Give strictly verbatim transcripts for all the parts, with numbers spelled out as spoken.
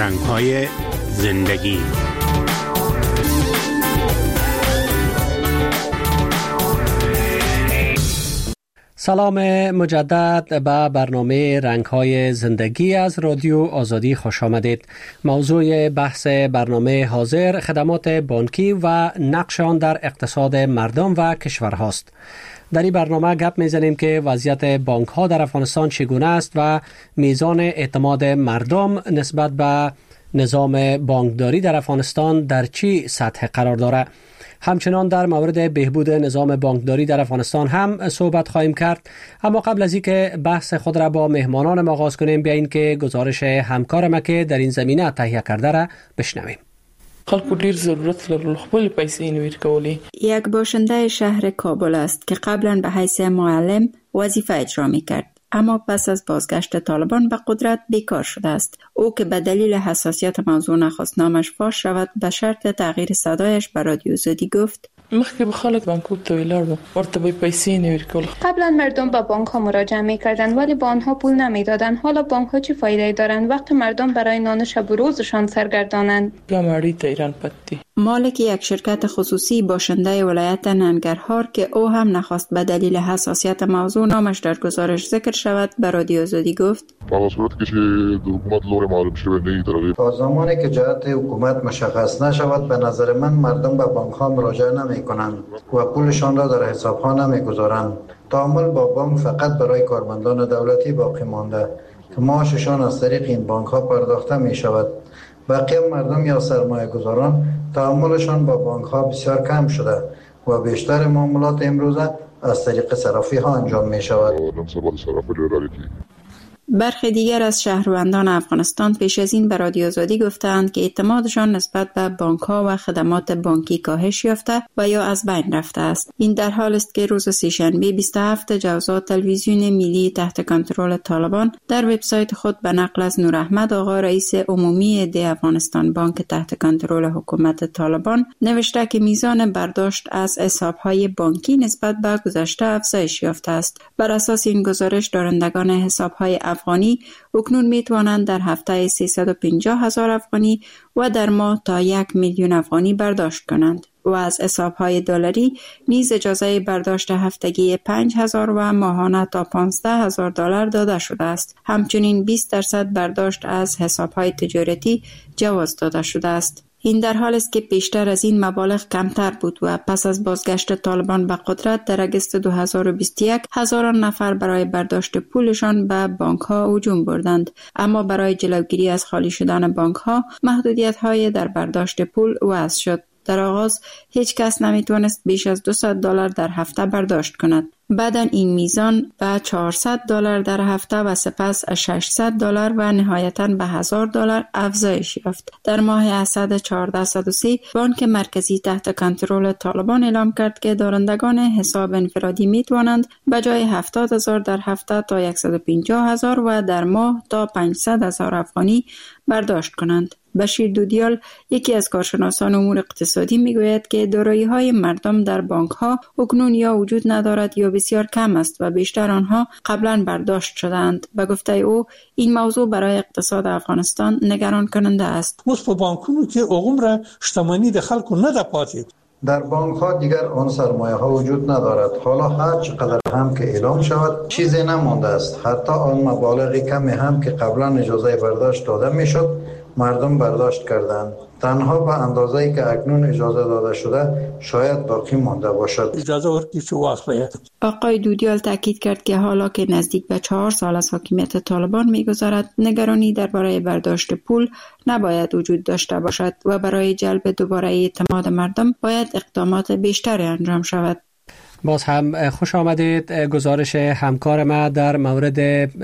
رنگ‌های زندگی. سلام مجدد به برنامه رنگ‌های زندگی از رادیو آزادی خوش آمدید. موضوع بحث برنامه حاضر خدمات بانکی و نقش آن در اقتصاد مردم و کشورهاست. در این برنامه گپ میزنیم که وضعیت بانک ها در افغانستان چگونه است و میزان اعتماد مردم نسبت به نظام بانکداری در افغانستان در چی سطح قرار دارد. همچنان در مورد بهبود نظام بانکداری در افغانستان هم صحبت خواهیم کرد. اما قبل از اینکه بحث خود را با مهمانان آغاز کنیم، بیاین که گزارش همکار ما که در این زمینه تهیه کرده را بشنویم. خلکو ډیر ضرورت لرل خپل پیسې نویر کولی. یک باشنده شهر کابل است که قبلا به حیث معلم وظیفه اجرا می‌کرد، اما پس از بازگشت طالبان به قدرت بیکار شده است. او که به دلیل حساسیت موضوع نخواست نامش فاش شود، به شرط تغییر صدایش به رادیو آزادی گفت: مخکې به خلک بانکوک ته ولاړ ورته به پیسې نویر کول. قبلا مردم به بانک ها مراجعه می‌کردند ولی به آنها پول نمی‌دادند. حالا بانک ها چه فایده دارند وقتی مردم برای نان شب و روزشان سرگردانند؟ گماری تا ایران پتی. مالک یک شرکت خصوصی باشنده ولایت ننگرهار که او هم نخواست به دلیل حساسیت موضوع نامش در گزارش ذکر شود، به رادیو آزادی گفت: با صورت که حکومت لور معلوم شده نه تا زمانی که جهت حکومت مشخص نشود به نظر من مردم به بانک ها مراجعه نمی کنند و پولشان را در حساب ها نمی گذارند. تعامل با بانک فقط برای کارمندان دولتی باقی مانده که معاششان از طریق این بانک ها پرداخته می شود. بقیه مردم یا سرمایه گذاران تعاملشان با بانک ها بسیار کم شده و بیشتر معاملات امروزه از طریق صرافی ها انجام می شود. برخی دیگر از شهروندان افغانستان پیش از این به رادیو آزادی گفتند که اعتمادشان نسبت به بانک ها و خدمات بانکی کاهش یافته و یا از بین رفته است. این در حال است که روز سه‌شنبه بیست و هفتم جوزا تلویزیون ملی تحت کنترل طالبان در وبسایت خود به نقل از نور احمد آقا رئیس عمومی دی افغانستان بانک تحت کنترل حکومت طالبان نوشته که میزان برداشت از حساب‌های بانکی نسبت به گذشته افزایش یافته است. بر اساس این گزارش دارندگان حساب‌های افغانی اکنون می توانند در هفته سیصد و پنجاه هزار افغانی و در ماه تا یک میلیون افغانی برداشت کنند و از حساب‌های دلاری نیز اجازه برداشت هفتگی پنج هزار و ماهانه تا پانزده هزار دلار داده شده است. همچنین بیست درصد برداشت از حساب‌های تجارتی جواز داده شده است. این در حال است که پیشتر از این مبالغ کمتر بود و پس از بازگشت طالبان به قدرت در اگست دو هزار و بیست و یک هزاران نفر برای برداشت پولشان به بانک ها هجوم بردند. اما برای جلوگیری از خالی شدن بانک ها محدودیت های در برداشت پول وضع شد. در آغاز هیچ کس نمیتونست بیش از دویست دلار در هفته برداشت کند. بعداً این میزان به چهارصد دلار در هفته و سپس ششصد دلار و نهایتاً به هزار دلار افزایش یافت. در ماه اسد هزار و چهارصد و سی بانک مرکزی تحت کنترل طالبان اعلام کرد که دارندگان حساب انفرادی میتوانند به جای هفتاد هزار در هفته تا صد و پنجاه هزار و در ماه تا پانصد هزار افغانی برداشت کنند. بشیر دودیال یکی از کارشناسان امور اقتصادی میگوید که دارایی‌های مردم در بانک‌ها اکنون یا وجود ندارد یا بسیار کم است و بیشتر آنها قبلا برداشت شدند. به گفته او این موضوع برای اقتصاد افغانستان نگران کننده است. اوس په بانکونو کې عمره شتمنی د خلکو نه ده پاتې. در بانک ها دیگر آن سرمایه ها وجود ندارد. حالا هر چقدر هم که اعلام شود چیزی نمانده است. حتی آن مبالغ کمی هم که قبلا اجازه برداشت داده میشد مردم برداشت کردند. تنها به اندازه‌ای که اکنون اجازه داده شده شاید باقی مانده باشد. اجازه ورکړي چې واخلي. آقای دودیال تاکید کرد که حالا که نزدیک به چهار سال از حاکمیت طالبان می‌گذرد، نگرانی درباره برداشت پول نباید وجود داشته باشد و برای جلب دوباره اعتماد مردم باید اقدامات بیشتری انجام شود. باز هم خوش آمدید. گزارش همکار ما در مورد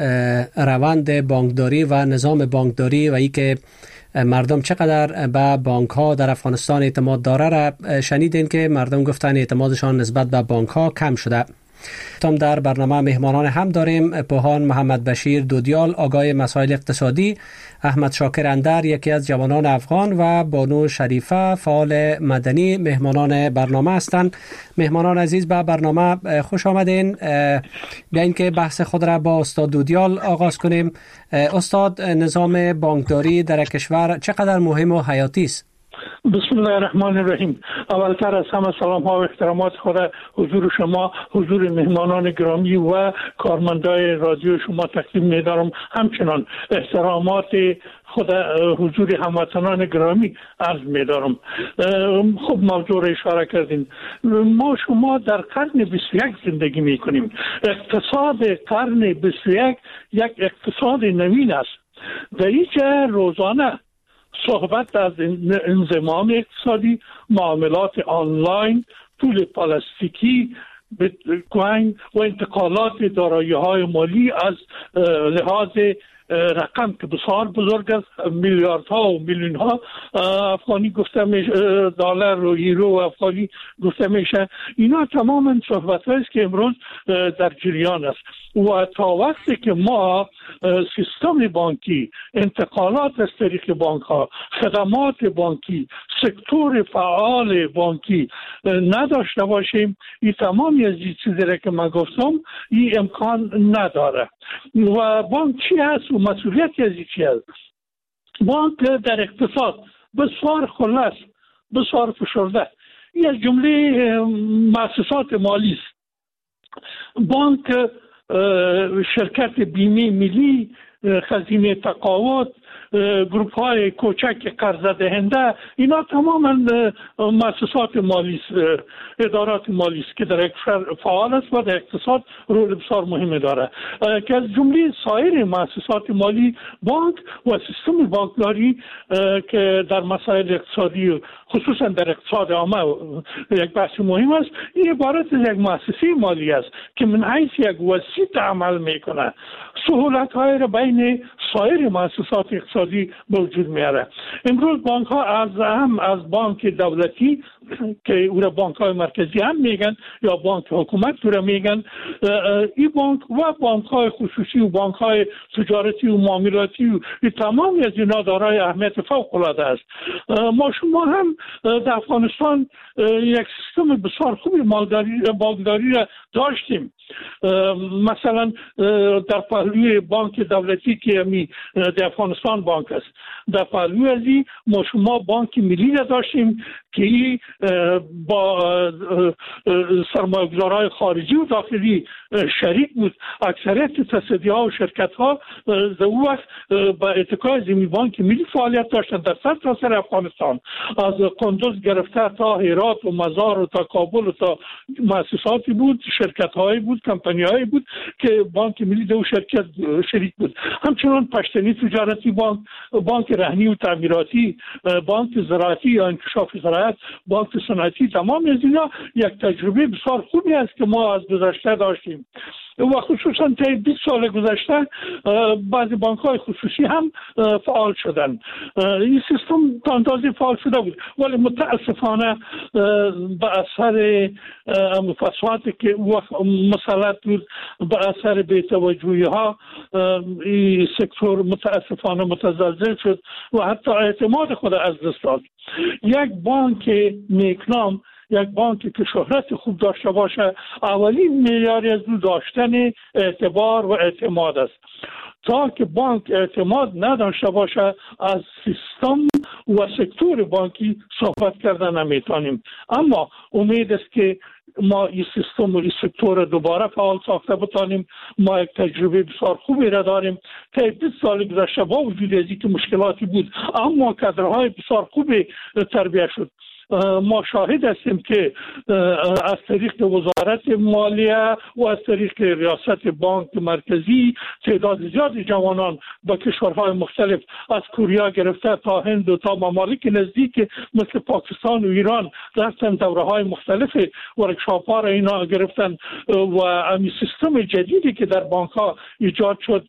روند بانکداری و نظام بانکداری و ای که مردم چقدر به بانک ها در افغانستان اعتماد داره را شنیدین که مردم گفتن اعتمادشان نسبت به بانک ها کم شده. تام در برنامه مهمانان هم داریم پوهان محمد بشیر دودیال آگاه مسائل اقتصادی، احمد شاکر اندر یکی از جوانان افغان و بانو شریفه فعال مدنی مهمانان برنامه هستند. مهمانان عزیز به برنامه خوش آمدین. بیاین که بحث خود را با استاد دودیال آغاز کنیم. استاد، نظام بانکداری در کشور چقدر مهم و حیاتی است؟ بسم الله الرحمن الرحیم. اولتر از همه سلام ها و احترامات خود حضور شما، حضور مهمانان گرامی و کارمندای رادیو شما تقدیم می‌دارم. همچنان احترامات خود حضور هموطنان گرامی عرض می‌دارم. خب موضوع را اشاره کردین. ما شما در قرن بیست و یک زندگی می‌کنیم. اقتصاد قرن بیست و یک یک اقتصاد نوین است. در اینجا روزانه صحبت از انضمام اقتصادی، معاملات آنلاین، پول پلاستیکی، بیتکوین و انتقالات دارایی‌های مالی از لحاظ رقم که بسیار بزرگ است، میلیاردها و میلیون ها افغانی گفته میشه، دلار و یورو و افغانی گفته میشه. اینا تماما صحبت هایی است که امروز در جریان است و تا وقتی که ما سیستم بانکی، انتقالات از طریق بانک ها، خدمات بانکی، سکتور فعال بانکی نداشته باشیم، این تمامی از این چیزی را که من گفتم این امکان نداره. و بانک چی هست و مسئولیتی از این چی هست؟ بانک در اقتصاد بسیار خلاص، بسیار فشرده. این از جمله مؤسسات مالی است. بانک شرکت بیمه ملی، خزینه تقاعد، گروپ های کوچک قرض دهنده، اینا تماما مؤسسات مالی است، ادارات مالی است که در فعال است و در اقتصاد رول بسیار مهم داره. که از جمله سایر مؤسسات مالی بانک و سیستم بانکداری که در مسائل اقتصادی خصوصا در اقتصاد عامه یک بحث مهم است، این عبارت از یک مؤسسه مالی است که من حیث یک وسیط عمل میکنه، سهولت های را بین سایر مؤسسات اقتصادی به وجود میاره. امروز بانک ها از هم از بانک دولتی که او را بانک های مرکزی هم میگن یا بانک حکومت او را میگن، این بانک و بانک های خصوصی و بانک های تجارتی و معاملاتی و تمامی از اینا دارای اهمیت فوق العاده است. ما شما هم در افغانستان یک سیستم بسیار خوبی بانکداری را داشتیم. مثلا در پهلوی بانک دولتی که می در افغانستان بانک است، در پهلوی ازی ما شما بانک ملی را داشتیم که با سرمایه‌گذارهای خارجی و داخلی شریک بود. اکثریت تصدیه ها و شرکت ها در اون وقت با اتکای زمین بانک ملی فعالیت داشتند در سر تا سر افغانستان، از قندوز گرفته تا هرات و مزار و تا کابل و تا مؤسساتی بود، شرکت هایی بود، کمپانی هایی بود که بانک ملی در شرکت شریک بود. همچنان پشتنی تجارتی بانک، بانک رهنی و تعمیراتی، بانک زراعتی یا انکشاف زراعت، بانک صنعتی، تمام از اینا یک تجربه بسیار خوبی است که ما از گذشته داشتیم و خصوصا تا بیست سال گذشته بعضی بانک های خصوصی هم فعال شدن. این سیستم تا اندازه فعال شده بود ولی متاسفانه به اثر مفاسواتی که مسلط بود، به اثر بی‌توجهی ها این سکتور متاسفانه متزلزل شد و حتی اعتماد خود از دست داد. یک بانک نیکنام، یک بانکی که شهرت خوب داشته باشه، اولین معیاری از او داشتن اعتبار و اعتماد است. تا که بانک اعتماد نداشته باشه از سیستم و سکتور بانکی صحبت کردن نمیتونیم. اما امید است که ما این سیستم و این سکتور دوباره فعال ساخته بتانیم. ما یک تجربه بسیار خوبی را داریم. تا بیست سال گذشته با وجود از اینکه مشکلاتی بود اما کادرهای بسیار خوبی تربیت شد. ما شاهد هستیم که از طریق وزارت مالیه و از طریق ریاست بانک مرکزی تعداد زیادی جوانان با کشورهای مختلف از کوریا گرفته تا هند و تا ممالک نزدیک مثل پاکستان و ایران رفتن دوره های مختلف ورکشاپ ها را اینا گرفتن و امی سیستم جدیدی که در بانک ها ایجاد شد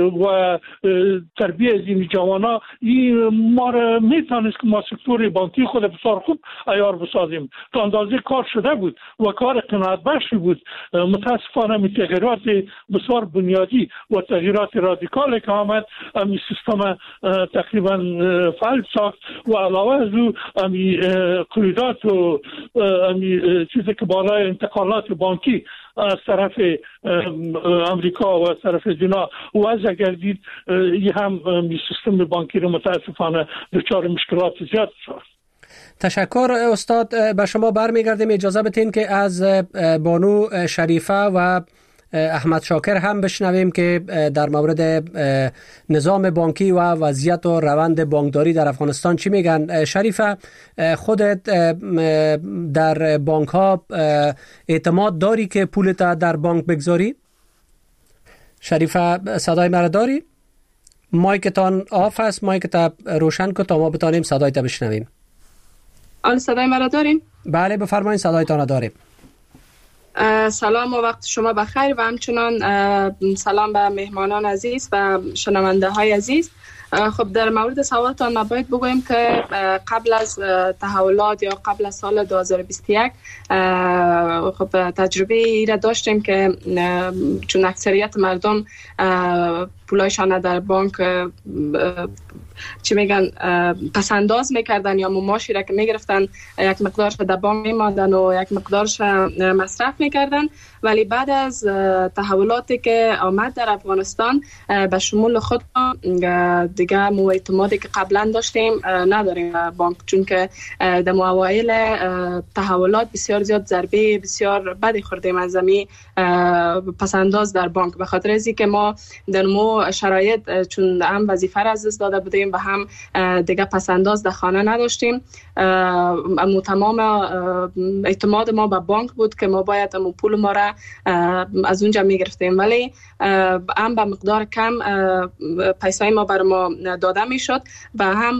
و تربیت از این جوانا این ما را میتونست که ما سکتور بانکی خود خود بسیار خوب عیار بسازیم. تا اندازه کار شده بود و کار قناعت بخشی بود. متاسفانه می تغییرات بسیار بنیادی و تغییرات رادیکالی که آمد امی سیستم تقریبا فلج ساخت و علاوه از او امی قیودات و امی چیزی که بالای انتقالات بانکی از طرف امریکا و از طرف دینا وضع گردید. این هم سیستم بانکی رو متاسفانه دچار مشکلات زیاد شد. تشکر استاد. به شما برمیگردیم. اجازه بدین که از بانو شریفه و احمد شاکر هم بشنویم که در مورد نظام بانکی و وضعیت و روند بانکداری در افغانستان چی میگن. شریفه، خودت در بانک ها اعتماد داری که پولت در بانک بگذاری؟ شریفه صدای مرا داری؟ مایکتان آف است، مایکت روشن کن تا ما بتانیم صدایت بشنویم. آن صدای مرا دارین؟ بله بفرمایید، صدایتان داریم. سلام و وقت شما بخیر و همچنان سلام به مهمانان عزیز و شنونده های عزیز. خب در مورد سوالتان ما باید بگویم که قبل از تحولات یا قبل از سال دو هزار و بیست و یک خب تجربه ای را داشتیم که چون اکثریت مردم پولایشان در بانک چی میگن پسنداز میکردن یا مماشی را که میگرفتن یک مقدارش در بانک میماندن و یک مقدارش مصرف میکردن، ولی بعد از تحولاتی که آمد در افغانستان به شمول خود دیگه مو اعتمادی که قبلا داشتیم نداریم بانک، چون که در اوایل تحولات بسیار زیاد ضربه بسیار بدی خوردیم از زمین پسنداز در بانک، به خاطر از اینکه ما در مو شرایط چون هم وظیفه را از دست داده بودیم و هم دیگه پسنداز در خانه نداشتیم. امو تمام اعتماد ما به بانک بود که ما باید امو پول ما را از اونجا میگرفتیم، ولی هم به مقدار کم پیسای ما بر ما داده میشد و هم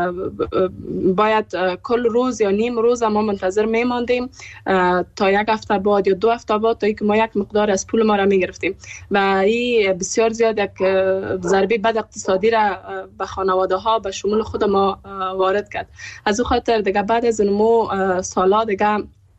باید کل روز یا نیم روز ما منتظر میماندیم تا یک هفته بعد یا دو هفته بعد تا اینکه ما یک مقدار از پول ما را میگرفتیم و این بسیار زیاد یک ضربه بد اقتصادی را به خانواده ها به شمول خود ما وارد کرد. از اون خاطر دیگه بعد از نمو سالا دیگه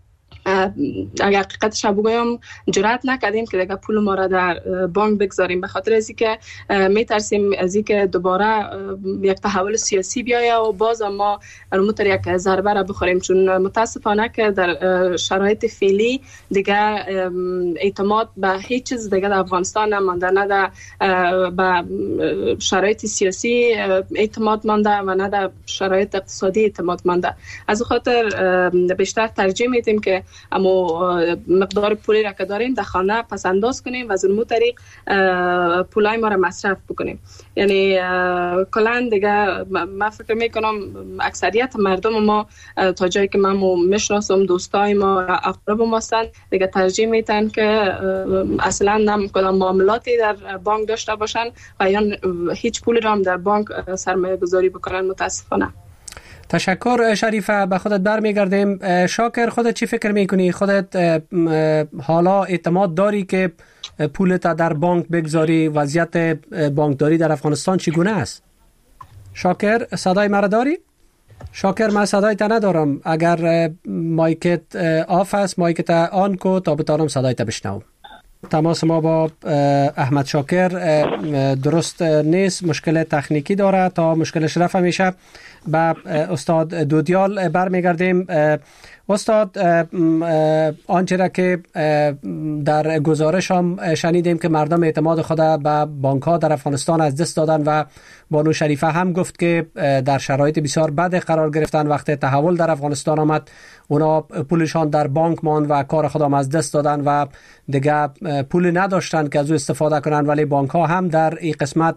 اگر حقیقتش بگویم جرأت نکردیم که دیگه پول ما را در بانک بگذاریم، به خاطر از اینکه میترسیم از اینکه دوباره یک تحول سیاسی بیاید و باز ما الموتر یک ضربه را بخوریم، چون متاسفانه که در شرایط فعلی دیگه اعتماد به هیچ چیز دیگه در افغانستان نمانده، نه در به شرایط سیاسی اعتماد مانده و نه در شرایط اقتصادی اعتماد مانده. از خاطر بیشتر ترجیح میدیم که اما مقدار پولی را که داریم در خانه پس انداز کنیم و از اون طریق پولای ما را مصرف بکنیم. یعنی کلا دیگه من فکر میکنم اکثریت مردم ما تا جایی که من میشناسم دوستای ما اقرب ما هستن دیگه ترجیح میدن که اصلا نم کدام معاملاتی در بانک داشته باشن و یا هیچ پولی را هم در بانک سرمایه گذاری بکنن. متاسفانه. تشکر شریفه. به خودت برمیگردیم. شاکر، خودت چی فکر میکنی؟ خودت حالا اعتماد داری که پولت در بانک بگذاری؟ وضعیت بانکداری در افغانستان چگونه است؟ شاکر صدای مرا داری؟ شاکر من صدایت ندارم. اگر مایکت آف است مایکت آن کو تا بتانم صدایت بشنوم. تماس ما با احمد شاکر درست نیست، مشکل تکنیکی داره. تا مشکلش رفع میشه به استاد دودیال برمیگردیم. استاد، آنچه را که در گزارش هم شنیدیم که مردم اعتماد خود به بانک ها در افغانستان از دست دادن و بانو شریفه هم گفت که در شرایط بسیار بد قرار گرفتن. وقت تحول در افغانستان آمد اونا پولشان در بانک ماند و کار خودم از دست دادن و دیگه پول نداشتن که از او استفاده کنن، ولی بانک ها هم در این قسمت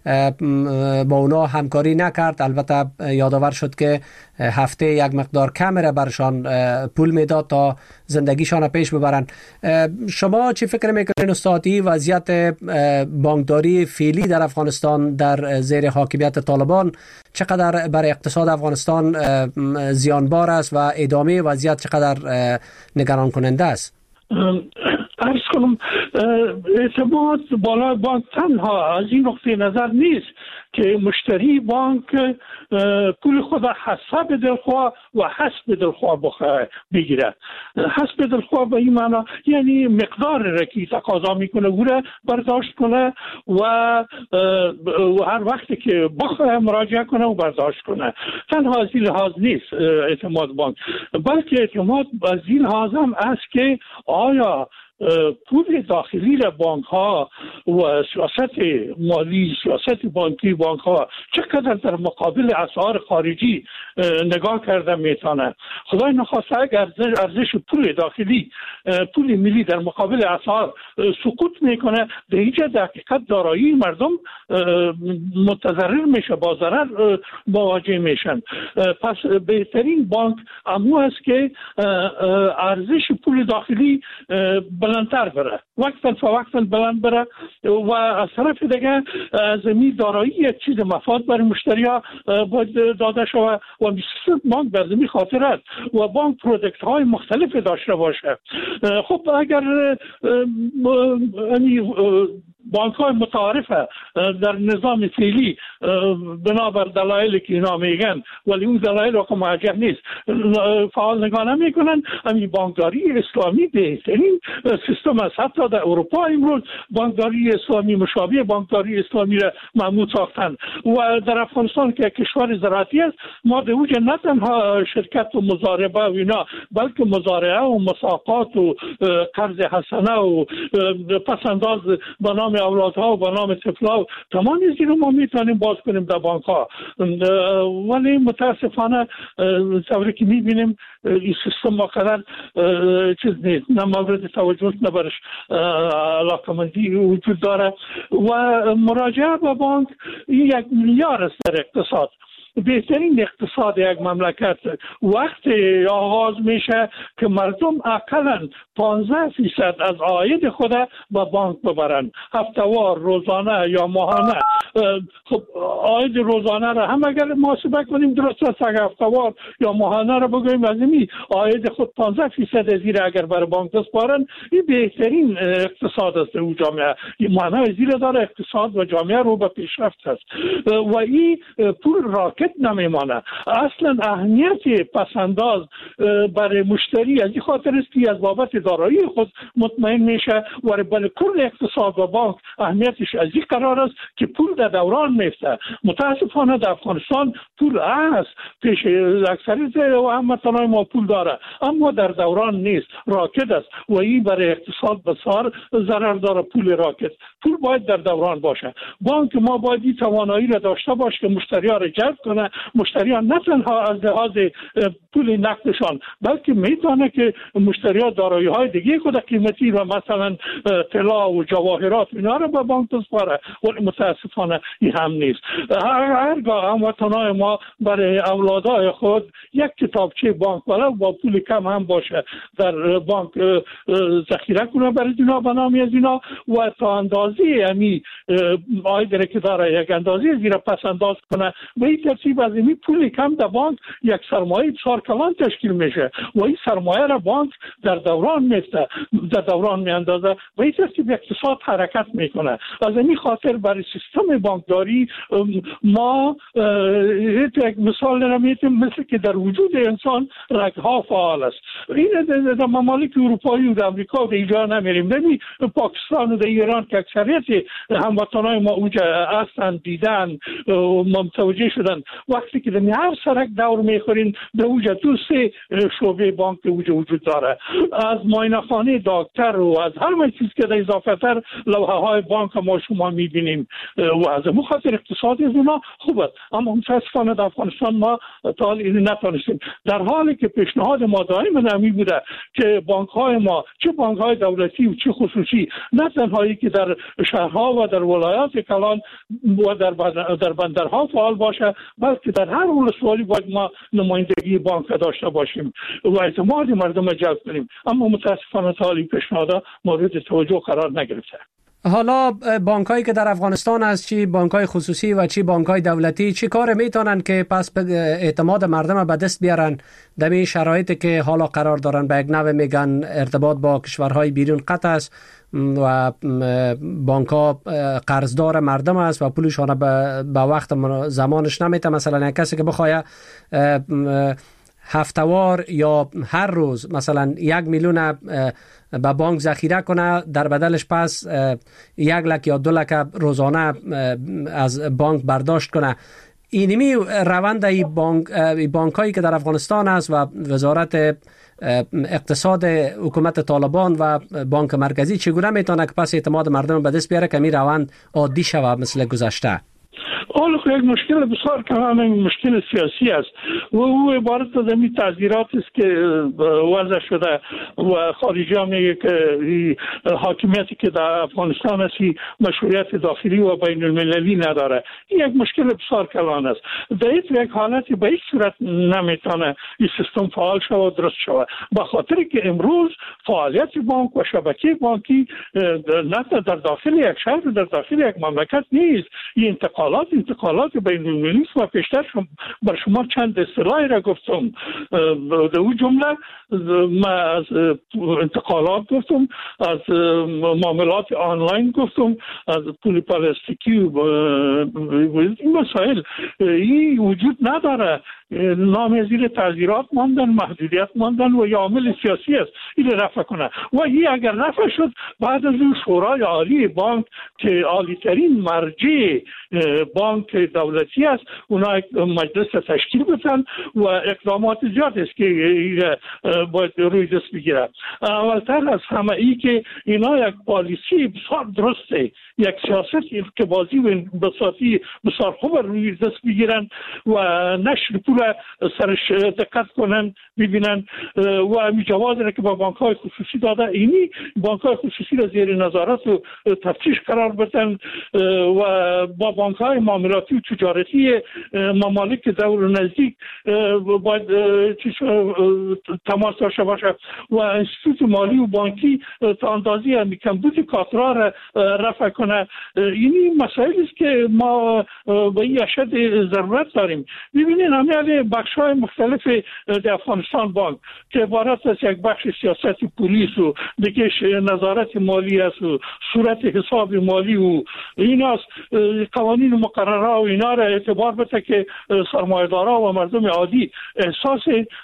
با اونا همکاری نکرد. البته یادآور شد که هفته یک مقدار کم را برشان پول میداد تا زندگیشان پیش ببرن. شما چی فکر میکنین استادی وضعیت بانکداری فعلی در افغانستان در زیر حاکمیت طالبان چقدر برای اقتصاد افغانستان زیانبار است و ادامه وضعیت چقدر نگران کننده است؟ عرض کنم اعتماد بالای بانک تنها از این نقطه نظر نیست که مشتری بانک پول خود حسب دلخواه و حسب دلخواه بگیره. حسب دلخواه به این معنا یعنی مقدار را که تقاضا میکنه او را برداشت کنه و هر وقتی که بخواه مراجعه کنه و برداشت کنه. تنها از این لحاظ نیست اعتماد بانک، بلکه اعتماد از این لحاظ هم است که آیا پول داخلی را بانک ها و سیاست مالی، سیاست بانکی بانک ها چقدر در مقابل اسعار خارجی نگاه کرده میتونه. خدای نخواسته اگر ارزش پول داخلی، پول ملی در مقابل اسعار سقوط میکنه، به اینجا در حقیقت دارایی مردم متضرر میشه، با ضرر مواجه میشن. پس بهترین بانک امو است که ارزش پول داخلی بلندتر بره، وقتا فوقتا بلند بره و از طرف دیگه زمین دارایی یک چیز مفاد برای مشتری ها باید داده شود و بیشتر بانک به زمین خاطر است و بانک پرودکت های مختلف داشته باشه. خب اگر بانک های متعارفه در نظام فعلی بنابر دلایلی که اینا میگن، ولی اون دلایل رو که موجه نیست، فعال نگاه نمیکنن. همین بانکداری اسلامی بهترین سیستم است. حتی در اروپا امروز بانکداری اسلامی مشابه بانکداری اسلامی را معمول ساختن و در افغانستان که کشور زراعتی است، ما در اونجا نه تنها شرکت و مزاربه و اینا، بلکه مزارعه و مساقات و قرض حسنه و پسنداز به نام اولادها و به نام طفلها، تمام از این رو ما میتونیم باز کنیم در بانک ها. ولی متاسفانه طوری که میبینیم این سیستم واقعا چیز نیست، نه مورد توجه نه برش علاقمندی وجود داره و مراجعه به بانک یک میلیارد است در اقتصاد. بهترین اقتصاد یک مملکت وقتی آغاز میشه که مردم اقلاً پانزده فیصد از عاید خود به بانک ببرن، هفتهوار، روزانه یا ماهانه. خب عاید روزانه را هم اگر محاسبه کنیم درست است، اگر هفتهوار یا ماهانه را بگوییم از این عاید خود پانزده فیصد از این اگر برای بانک بسپارن، این بهترین اقتصاد است. او جامعه معنای زیر داره اقتصاد و جامعه رو به پیشرفت است و این پول راکت نمیمانه. اصلا اهمیت پسنداز برای مشتری از این خاطر است که از بابت دارایی خود مطمئن میشه و برای کل اقتصاد و بانک اهمیتش از این قرار است که پول در دوران میفته. متاسفانه در افغانستان پول است، پیش اکثریت و هموطنان ما پول داره اما در دوران نیست، راکد است و این برای اقتصاد بسیار ضرر داره. پول راکد، پول باید در دوران باشه. بانک ما باید این توانایی را داشته باشه که مشتری ها را جلب کنه. مشتری ها نه تنها از لحاظ پول نقدشان، بلکه میتونه که مشتری ها دارایی های دیگه خود قیمتی و مثلا طلا و جواهرات اینا رو به بانک بسپاره، ولی متاسفانه این هم نیست. هرگاه هموطنان ما برای اولادای خود یک کتابچه بانک ولو با پول کم هم باشه در بانک ذخیره کنه برای اینا به نام از اینا و تا اندازه امی عاید که داره یک اندازه زیر پس انداز کنه و این ترتیب از این پول کم در بانک یک سرمایه بسیار کلان تشکیل میشه و این سرمایه را بانک در دوران میفته، در دوران میاندازه و این ترتیب اقتصاد حرکت میکنه. از این خاطر برای سیستم بانکداری ما یک مثال نمیتیم مثل که در وجود انسان رگها فعال است. این در ممالک اروپایی و در امریکا و در اینجا نمیریم، نمی پاکستان و در ایران که اکثریت هموطنان ما اونجا هستن، دیدن و متوجه شدن. وقتی که در هر سرک دور میخورین در اونجا دو سه شعبه بانک اونجا وجود داره، از معاینه خانه دکتر و از هر چیز که در اضافه تر لوحه های بانک ما شما میبینیم و از اون خاطر اقتصادی از اونا خوب است. اما متاسفانه در افغانستان ما تا این نتونستیم، در حالی که پیشنهاد ما دائما نمی بوده که بانک های ما چه بانک های دولتی و چه خصوصی نه تنهایی که در شهرها و در ولایات کلان و در در بندرها فعال باشه، بلکه در هر ولسوالی باید ما نمایندگی بانک داشته باشیم و اعتماد مردم جلب کنیم. اما متاسفانه تا این پیشنهاد مورد توجه قرار نگرفته. حالا بانک هایی که در افغانستان هست، چی بانک های خصوصی و چی بانک های دولتی، چی کار میتونن که پس اعتماد مردم به دست بیارن در این شرایطی که حالا قرار دارن؟ به یک نوع میگن ارتباط با کشورهای بیرون قطع است و بانک ها قرضدار مردم است و پولشان به وقت زمانش نمیته. مثلا یک کسی که بخواه هفتوار یا هر روز مثلا یک میلیون به بانک ذخیره کنه، در بدلش پس یک لک یا دو لک روزانه از بانک برداشت کنه. اینمی روند ای بانک بانک هایی که در افغانستان است و وزارت اقتصاد حکومت طالبان و بانک مرکزی چگونه میتونه که پس اعتماد مردم به دست بیاره که می روند عادی شود مثل گذشته؟ حالا یک مشکل بسیار کلان مشکل سیاسی است و او عبارت از این تعذیرات است که وضع شده و خارجی ها میگه که حاکمیتی که در افغانستان است مشروعیت داخلی و بین المللی نداره. این یک مشکل بسیار کلان است. در یک حالتی به یک صورت نمیتونه این سیستم فعال شود و درست شود، به خاطر که امروز فعالیت بانک و شبکه بانکی نه در داخل یک شهر در داخل یک مملکت نیست. این انتقالات انتقالات بین المللی و پیشتر بر شما چند اصطلاحی را گفتم. در اون جمله ما از انتقالات گفتم، از معاملات آنلاین گفتم، از پول پلاستیکی و این مسائل این وجود نداره. نام زیر تعذیرات ماندن، محدودیت ماندن و یا عامل سیاسی است این رفع کنه و این اگر رفع شد بعد از اون شورای عالی بانک که عالی ترین مرجع بانک دولتی است اونا مجلس تشکیل بدن و اقدامات زیاد است که باید روی دست بگیره. اولتر از همه ای که اینا یک پالیسی بسیار درسته، یک سیاست که بازی و بساطی بسیار خوب روی دست بگیرن و نشر پول سرش دقت کنن ببینن و می جواز که با بانک های خصوصی داده اینی بانک های خصوصی را زیر نظارت و تفتیش قرار بدن و با بانک های معاملاتی و تجارتی ممالک دور نزدیک باید تماس داشته باشه و انستیتوت مالی و بانکی تا اندازی می کمبود کاترا را رفع کنه. اینی مسائلی است که ما به این اشد ضرورت داریم. ببینید همه بخش های مختلف در افغانستان بانک که عبارت از یک بخش سیاست پولیس و دیگه نظارت مالی است و صورت حساب مالی و ایناست، قوانین مقرره و اینا را اعتبار بده که سرمایه‌دارا و مردم عادی احساس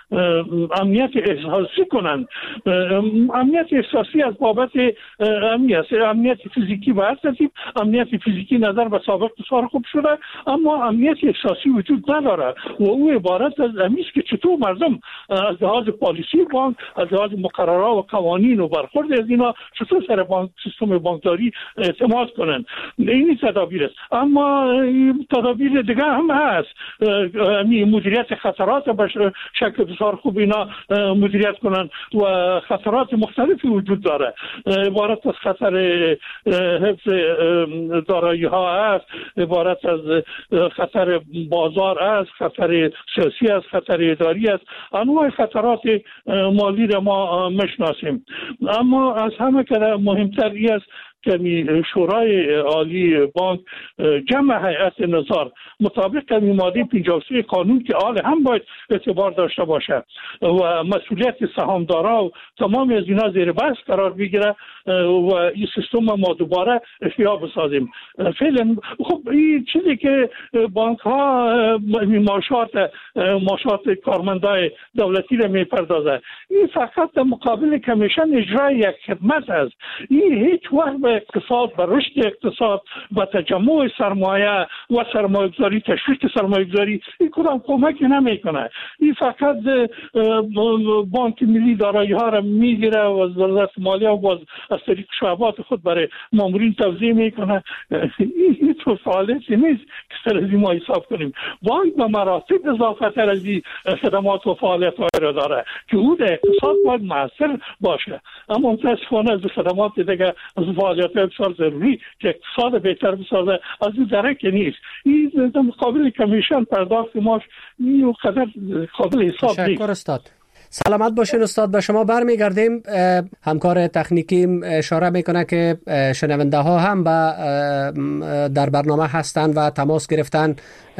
امنیت احساسی کنند. امنیت احساسی از بابت امنیت امنیت فیزیکی و ترتیب امنیت فیزیکی نظر به سابق بسیار خوب شده اما امنیت احساسی وجود نداره و او عبارت از امیست که چطور مردم از لحاظ پالیسی بانک، از لحاظ مقررات و قوانین و برخورد از اینا چطور سر بانک سیستم بانکداری اعتماد کنن. این تدابیر است. اما تدابیر دیگه هم هست. مدیریت خطرات به شکل بسیار خوب اینا مدیریت کنن و خطرات مختلفی وجود داره. عبارت از خطر حفظ دارایی ها است، عبارت از خطر بازار است، خطر سیاسی است، خطر اداری است. انواع خطرات مالی را ما میشناسیم. اما از همه که مهمتر است که شورای عالی بانک جمع هیئت نظار مطابق ماده پنجاه و سه قانون که آل هم باید اعتبار داشته باشه و مسئولیت سهامدارا و تمام از اینا زیر بحث قرار بگیره و این سیستم ما دوباره احیا بسازیم. فعلا خب این چیزی که بانک ها معاشات معاشات کارمندای دولتی را میپردازه این فقط در مقابل کمیشن اجرای یک خدمت است. این هیچ وقت به اقتصاد، به رشد اقتصاد، به تجمع سرمایه و سرمایه‌گذاری، تشویق سرمایه‌گذاری این کدام کمکی نمیکنه. این فقط بانک ملی دارایی ها را میگیره و از وزارت مالیه و باز از طریق شعبات خود برای مامورین توزیع میکنه. این تو فعالیتی نیست که سر از ما حساب کنیم. بانک به مراتب اضافه تر از این خدمات و فعالیت های را داره که او در اقتصاد باید مؤثر باشه. اما متاسفانه از خدمات دیگه از فعالیت بسیار ضروری که اقتصاد بهتر بسازه از این درک نیست. این در مقابل کمیشن پرداخت ماش این قدر قابل حساب نیست. تشکر استاد. سلامت باشین استاد. به شما برمیگردیم. همکار تکنیکی اشاره میکنه که شنونده ها هم در برنامه هستند و تماس گرفتن،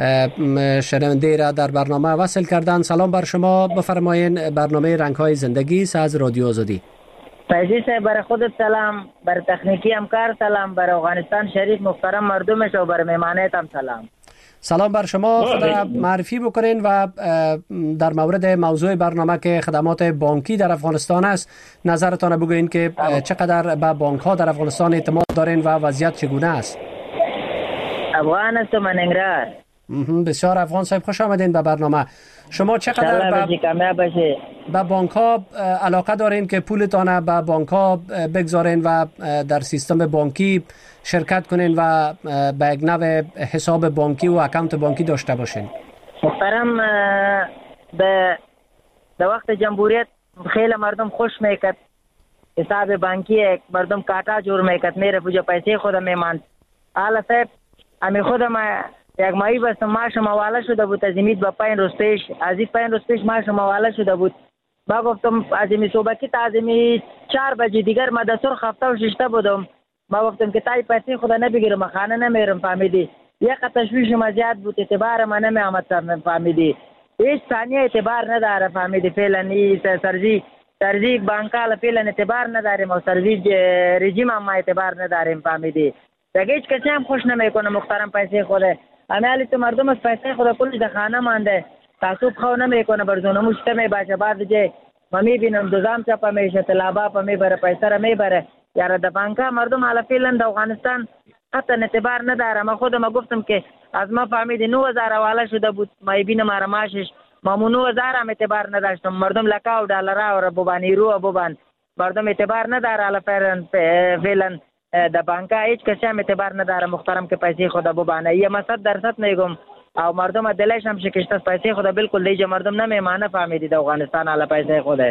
شنونده را در برنامه وصل کردن. سلام بر شما، بفرمایین. برنامه رنگ‌های زندگی است از رادیو آزادی. فیضی صاحب، برای خودت سلام، برای تکنیکی همکار سلام، برای افغانستان شریف محترم مردمش و برای مهمانیت هم سلام. سلام بر شما. خود معرفی بکنین و در مورد موضوع برنامه که خدمات بانکی در افغانستان است نظرتان بگوین که چقدر به بانک ها در افغانستان اعتماد دارین و وضعیت چگونه است. افغان است و مننگرار. بسیار افغان صاحب، خوش آمدین به برنامه. شما چقدر به با بانک ها علاقه دارین که پولتان به بانک ها بگذارین و در سیستم بانکی شرکت کنین و به یک نوع حساب بانکی و اکانت بانکی داشته باشین؟ محترم، به در وقت جمهوریت خیلی مردم خوش میکرد، حساب بانکی مردم کاتا جور میکرد، میره پوجا پیسه خودم میماند. حالا صاحب امی خودم یک ماهی بس ماش مواله شده بود از امید با پنج روز پیش، از این پنج روز پیش ماش مواله شده بود. با گفتم از این صبحی تا از این چهار بجه دیگر ما در سرخ هفته و ششته بودم. ما گفتم که تای پیسه خدا نبگیرم، خانه نمیرم، فهمیدی؟ یک تشویش ما زیاد بود، اعتبار ما نمی آمد، فهمیدی؟ هیچ ثانیه اعتبار نداره، فهمیدی؟ فعلا این سرزی سرزی بانکال فعلا اعتبار نداریم و سرزی رژیم هم ما اعتبار نداریم، فهمیدی؟ دیگه هیچ کسی هم خوش نمیکنه محترم پیسه خوده. امیالی تو مردم از پیسه خدا کلش در خانه مانده، تعصب خو نمیکنه، برزونه مشته میباشه. بعد جه ما میبینم دوزام چپا میشه، طلابا پا میبره، پیسه را میبره. یاره در بانکا مردم حالا فعلا در افغانستان حتی اعتبار نداره. ما خودم گفتم که از ما فهمیدی نو هزار حواله شده بود، ما بینم ما ماشش ما نو هزار هم اعتبار نداشتم. مردم لکاو دلارا و بوبان ایرو بوبان مردم اعتبار نداره. حالا فعلا فعلا در بانکا هیچ کسی هم اعتبار نداره محترم که پیسه خدا ببانه. یه ما صد درصد میگم او مردم دلش هم شکسته است، پیسه خدا بالکل دیگه مردم نمیمانه، فهمیدی؟ در افغانستان حالا پیسه خدا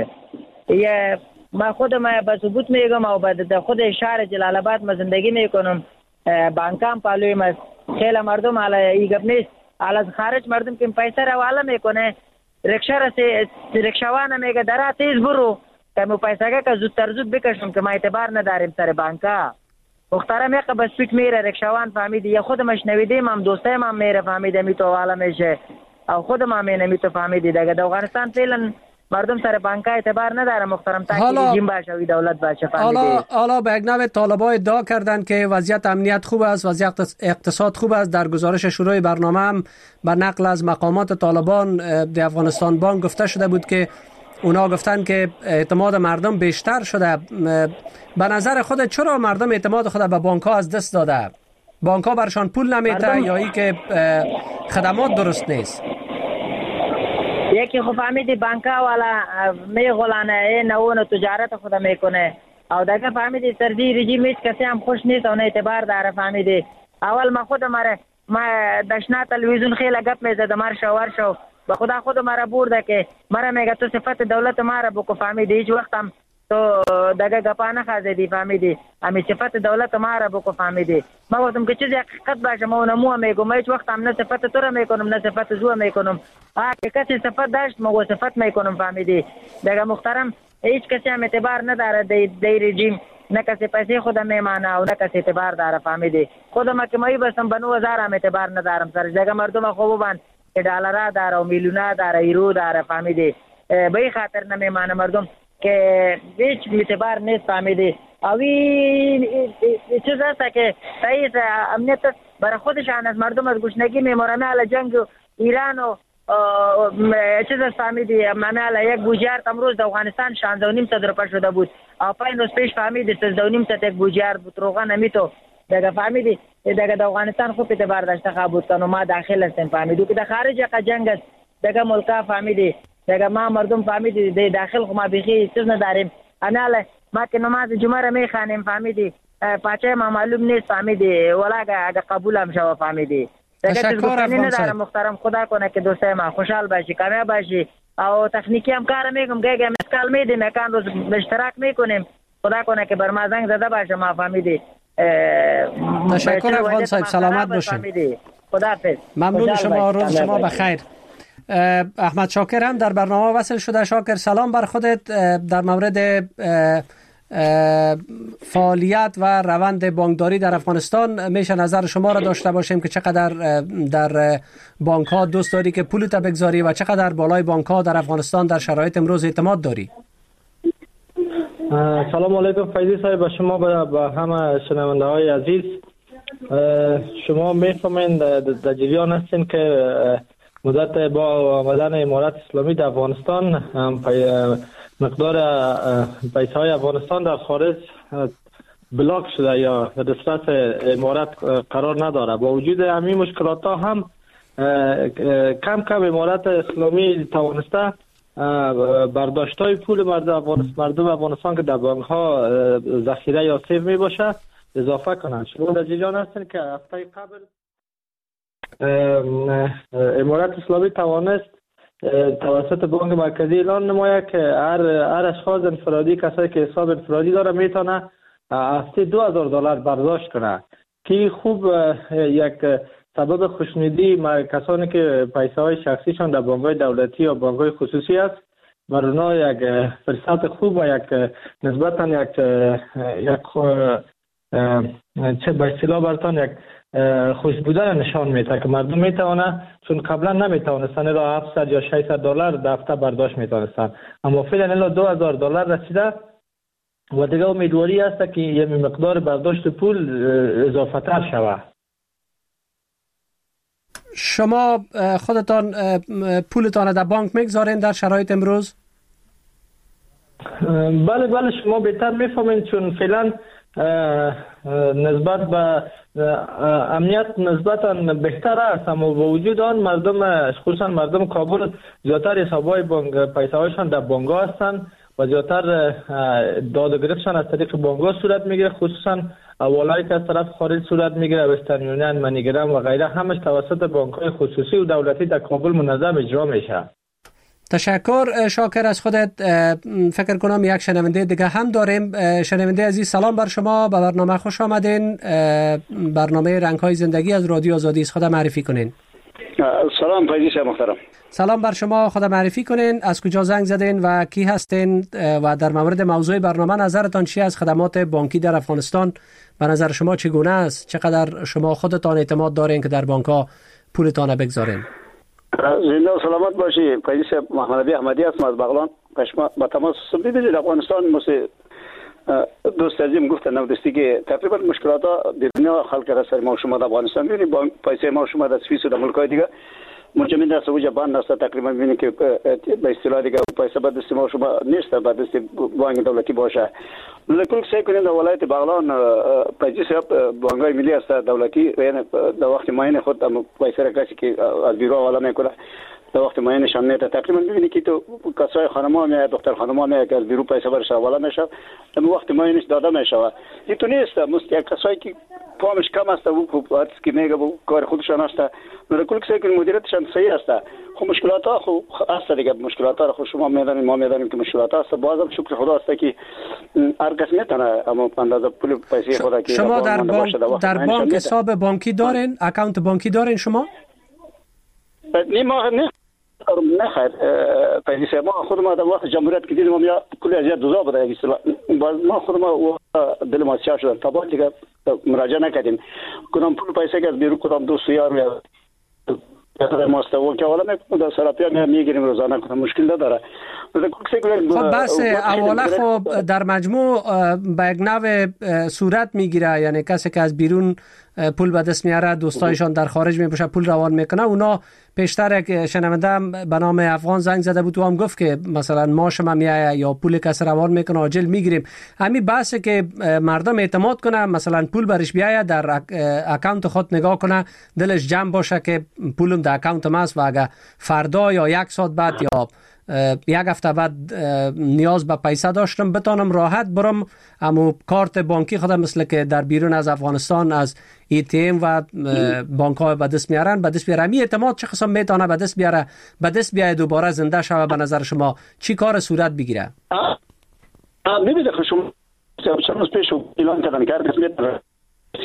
یه ما خودم به ثبوت میگم او بعد خود شهر جلال آباد ما زندگی میکنم، بانکام پالویم است. خیلی مردم حالا این گپ نیست، حالا خارج مردم که پیسه رو حواله میکنه، رکشا را رکشاوانه میگه درا تیز برو که مو پیسه که زودتر زود بکشم که ما اعتبار نداریم سر بانکا. محترم یک بس فیک میره رکشاوان، فهمیدی؟ یا خودمش نویدیم هم دوستایم هم میره، فهمیدی؟ می تو حواله میشه او خودم هم می تو، فهمیدی؟ دیگه در افغانستان فعلا مردم سر بانکا اعتبار نداره محترم، تا که رژیم باشه و دولت باشه، فهمیدی؟ حالا حالا به یک نوع طالبا ادعا کردن که وضعیت امنیت خوب است، وضعیت اقتصاد خوب است. در گزارش شروع برنامه هم به نقل از مقامات طالبان در افغانستان بانک گفته شده بود که اونا گفتن که اعتماد مردم بیشتر شده. به نظر خود چرا مردم اعتماد خود به بانک ها از دست داده؟ بانک ها برشان پول نمیته یا ای که خدمات درست نیست؟ یکی خب فهمیدی بانک ها والا میغلانه نوون تجارت خود میکنه او دیگه فهمیدی سردی رژیم هیچ کسی هم خوش نیست و نه اعتبار داره، فهمیدی؟ اول ما خود مره ما دشنا تلویزیون خیلی گپ میزد مار شوار شو به خدا خود مرا برده که مرا میگه تو صفت دولت ما را بکو، فهمیدی؟ هیچ وقت هم تو دگه گپا نخوازیدی، فهمیدی؟ امی صفت دولت ما را بکو، فهمیدی؟ ما گفتم که چیزی حقیقت باشه ما اونمو میگم، هیچ وقت هم نه صفت تو را میکنم نه صفت زو میکنم. ها که کسی صفت داشت ما صفت میکنم، فهمیدی؟ دگه محترم هیچ کسی هم اعتبار نداره دی, دی رژیم، نه کسی پیسه خودم میمانه و نه کسی اعتبار داره، فهمیدی؟ خودم که مایی بسم بنو هزار هم اعتبار ندارم سر دگه مردم خوب بند که دلارا داره و میلیونا داره ایرو داره، فهمیدی؟ به این خاطر نمیمانه مردم که هیچ اعتبار نیست، فهمیدی؟ اوی چیز هست که رئیس امنیت برای خودشان از مردم از گشنگی میمورنه علی جنگ ایران و چیز هست، فهمیدی؟ منال یک بوجیار امروز در افغانستان شانزده و نیم صد روپا شده بود او پنج روز پیش فهمیدی سیزده و نیم صد یک بوجیار بود روغن نمیتو دیگه، فهمیدی؟ دیگه در افغانستان خوب اعتبار داشته خواب کنه ما داخل هستیم، فهمیدی؟ که در خارج یک جنگ است دیگه ملکا، فهمیدی؟ دیگه ما مردم فهمیدی در داخل خو ما بخی چیز نداریم. اناله ما که نماز جمعه را میخوانیم، فهمیدی؟ پاچه ما معلوم نیست، فهمیدی؟ ولا اگه قبول هم شوه، فهمیدی؟ تشکر افغان صاحب. محترم خدا کنه که دوستای ما خوشحال باشی، کامیاب باشی او تکنیکی هم کار میگم گگه مسکال میدیم یکان روز اشتراک میکنیم، خدا کنه که بر ما زنگ زده باشه ما، فهمیدی؟ تشکر افغان صاحب، سلامت باشین. خداحافظ. ممنون شما، روز شما بخیر. احمد شاکر هم در برنامه وصل شده. شاکر سلام بر خودت. در مورد فعالیت و روند بانکداری در افغانستان میشه نظر شما را داشته باشیم که چقدر در بانک ها دوست داری که پولت بگذاری و چقدر بالای بانک ها در افغانستان در شرایط امروز اعتماد داری؟ سلام علیکم فیضی صاحب، شما با همه شنونده های عزیز. شما میفهمین در جریان هستین که مدت با آمدن امارت اسلامی در افغانستان مقدار پیسه های افغانستان در خارج بلاک شده یا دسترس امارت قرار نداره. با وجود همین مشکلات ها هم کم کم امارت اسلامی توانسته برداشت های پول مردم افغانستان که در بانک ها ذخیره یا سیو می باشه اضافه کنند. شما در جریان هستین که هفته قبل امارت اسلامی توانست توسط بانک مرکزی اعلان نماید که هر هر اشخاص انفرادی، کسایی که حساب انفرادی داره میتونه هفته دو هزار دلار برداشت کنه که خوب یک سبب خوشنودی کسانی که پیسه های شخصیشان در بانک های دولتی یا بانک های خصوصی است بر اونا یک فرصت خوب و یک نسبتا یک یک چه به اصطلاح برتان یک خوش بودن نشان میده که مردم میتونه، چون قبلا نمیتونستن الا هفتصد یا ششصد دلار در هفته برداشت میتونستن، اما فعلا الا دو هزار دلار رسیده و دیگه امیدواری است که یه مقدار برداشت پول اضافه تر شود. شما خودتان پولتان در بانک میگذارین در شرایط امروز؟ بله بله شما بهتر میفهمین، چون فعلا نسبت به امنیت نسبتا بهتر است، اما با وجود آن مردم خصوصا مردم کابل زیادتر حساب‌های بانک پیسه‌هایشان در بانک‌ها هستند و زیادتر داد و گرفتشان از طریق بانک‌ها صورت میگیره، خصوصا اولایی که از طرف خارج صورت میگیره، وسترن یونین، منیگرام و غیره، همش توسط بانک‌های خصوصی و دولتی در کابل منظم اجرا میشه. تشکر شاکر از خودت. فکر کنم یک شنونده دیگه هم داریم. شنونده عزیز سلام بر شما، به برنامه خوش آمدین. برنامه رنگ‌های زندگی از رادیو آزادی است. خدا معرفی کنین. سلام فیضی صاحب محترم. سلام بر شما، خدا معرفی کنین. از کجا زنگ زدین و کی هستین و در مورد موضوع برنامه نظرتان چی از خدمات بانکی در افغانستان؟ به نظر شما چگونه است؟ چقدر شما خودتان اعتماد دارین که در بانک‌ها پولتان بگذارین؟ زنده و سلامت باشی. فیضی صاحب، محمد علی احمدی هستم از بغلان پشما. با تماس ببینید افغانستان مثل دوست عزیزم گفتن نودستی که تقریبا مشکلات ها در دنیا خلق را سر ما شما در افغانستان ببینید. بانک پیسه ما شما در سوئیس و در ملک‌های دیگه مجمد است و جبان است، تقریبا ببینید که به اصطلاح دیگه پیسه به دست ما شما نیست، به دست بانک دولتی باشه. لکن سعی کنید در ولایت بغلان پیسه صاحب بانک‌های ملی است دولتی، یعنی در وقت معین خود پیسه را کسی که از بیرون حواله میکنه در وقت معین نشان میده. تقریبا ببینید که تو کسای خانم‌ها میاد، دختر خانم‌ها میاد که از بیرون پیسه برش حواله میشه، اما وقت معینش داده میشه. این تو نیست، مست یک کسایی که پامش کم است و خوب است که میگه با کار خودشان است، لکن سعی کنید مدیریتشان صحیح است. خب مشکلات ها خب است دیگه، مشکلات ها خب شما میدانید، ما میدانیم که مشکلات است. بازم شکر خدا است که هر کس میتونه اما اندازه پول پیسه خدا که شما در بانک در بانک حساب بانکی دارین، اکانت بانکی دارین شما؟ نه ما نه نه خیر پیسه ما خود ما در وقت جمهوریت که دیدیم ما کلی از دو بوده یک اصطلاح ما خود ما دل ما سیاه شد تا بعد دیگه مراجعه نکردیم. کدام پول پیسه که از بیرون کدام دوست یار میاد در ماستو که حالا در سراپیا میگیریم روزانه، کدام مشکل نداره. خب بس اولا خب در مجموع به یک نوع صورت میگیره، یعنی کسی که از بیرون پول به دست میاره دوستایشان در خارج میپوشه پول روان میکنه. اونا پیشتر یک شنونده به نام افغان زنگ زده بود و هم گفت که مثلا ماش ما میایه یا پول کسی روان میکنه عاجل میگیریم. همین بحثه که مردم اعتماد کنه، مثلا پول برش بیایه در اکانت خود نگاه کنه، دلش جمع باشه که پولم در اکانتم است و اگه فردا یا یک ساعت بعد یا یک هفته بعد نیاز به پیسه داشتم بتانم راحت برم، اما کارت بانکی خودم مثل که در بیرون از افغانستان از ای تی ام و بانک ها به دست میارن به دست بیاره. می اعتماد چه قسم میتونه به دست بیاره به دست بیاره دوباره زنده شوه؟ به نظر شما چی کار صورت بگیره؟ ببینید شما چند روز پیش اعلان کردن که هر کس میتونه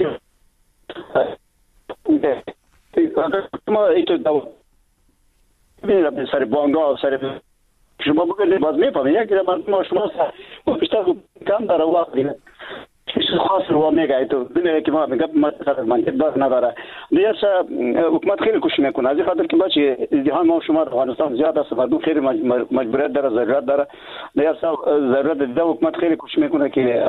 ما ایتو ببینید سر بانگا سر شما بگید باز میفهمید یک ما شما بیشتر کم داره وقت دیگه چیز خاص رو میگه تو ببینید که ما میگم مثلا منطق دار نداره دیگه حکومت خیلی کوشش میکنه از این خاطر که بچه ازدحام ما شما افغانستان زیاد است مردم خیلی مجبوریت داره ضرورت داره دیگه ضرورت دیگه حکومت خیلی کوشش میکنه که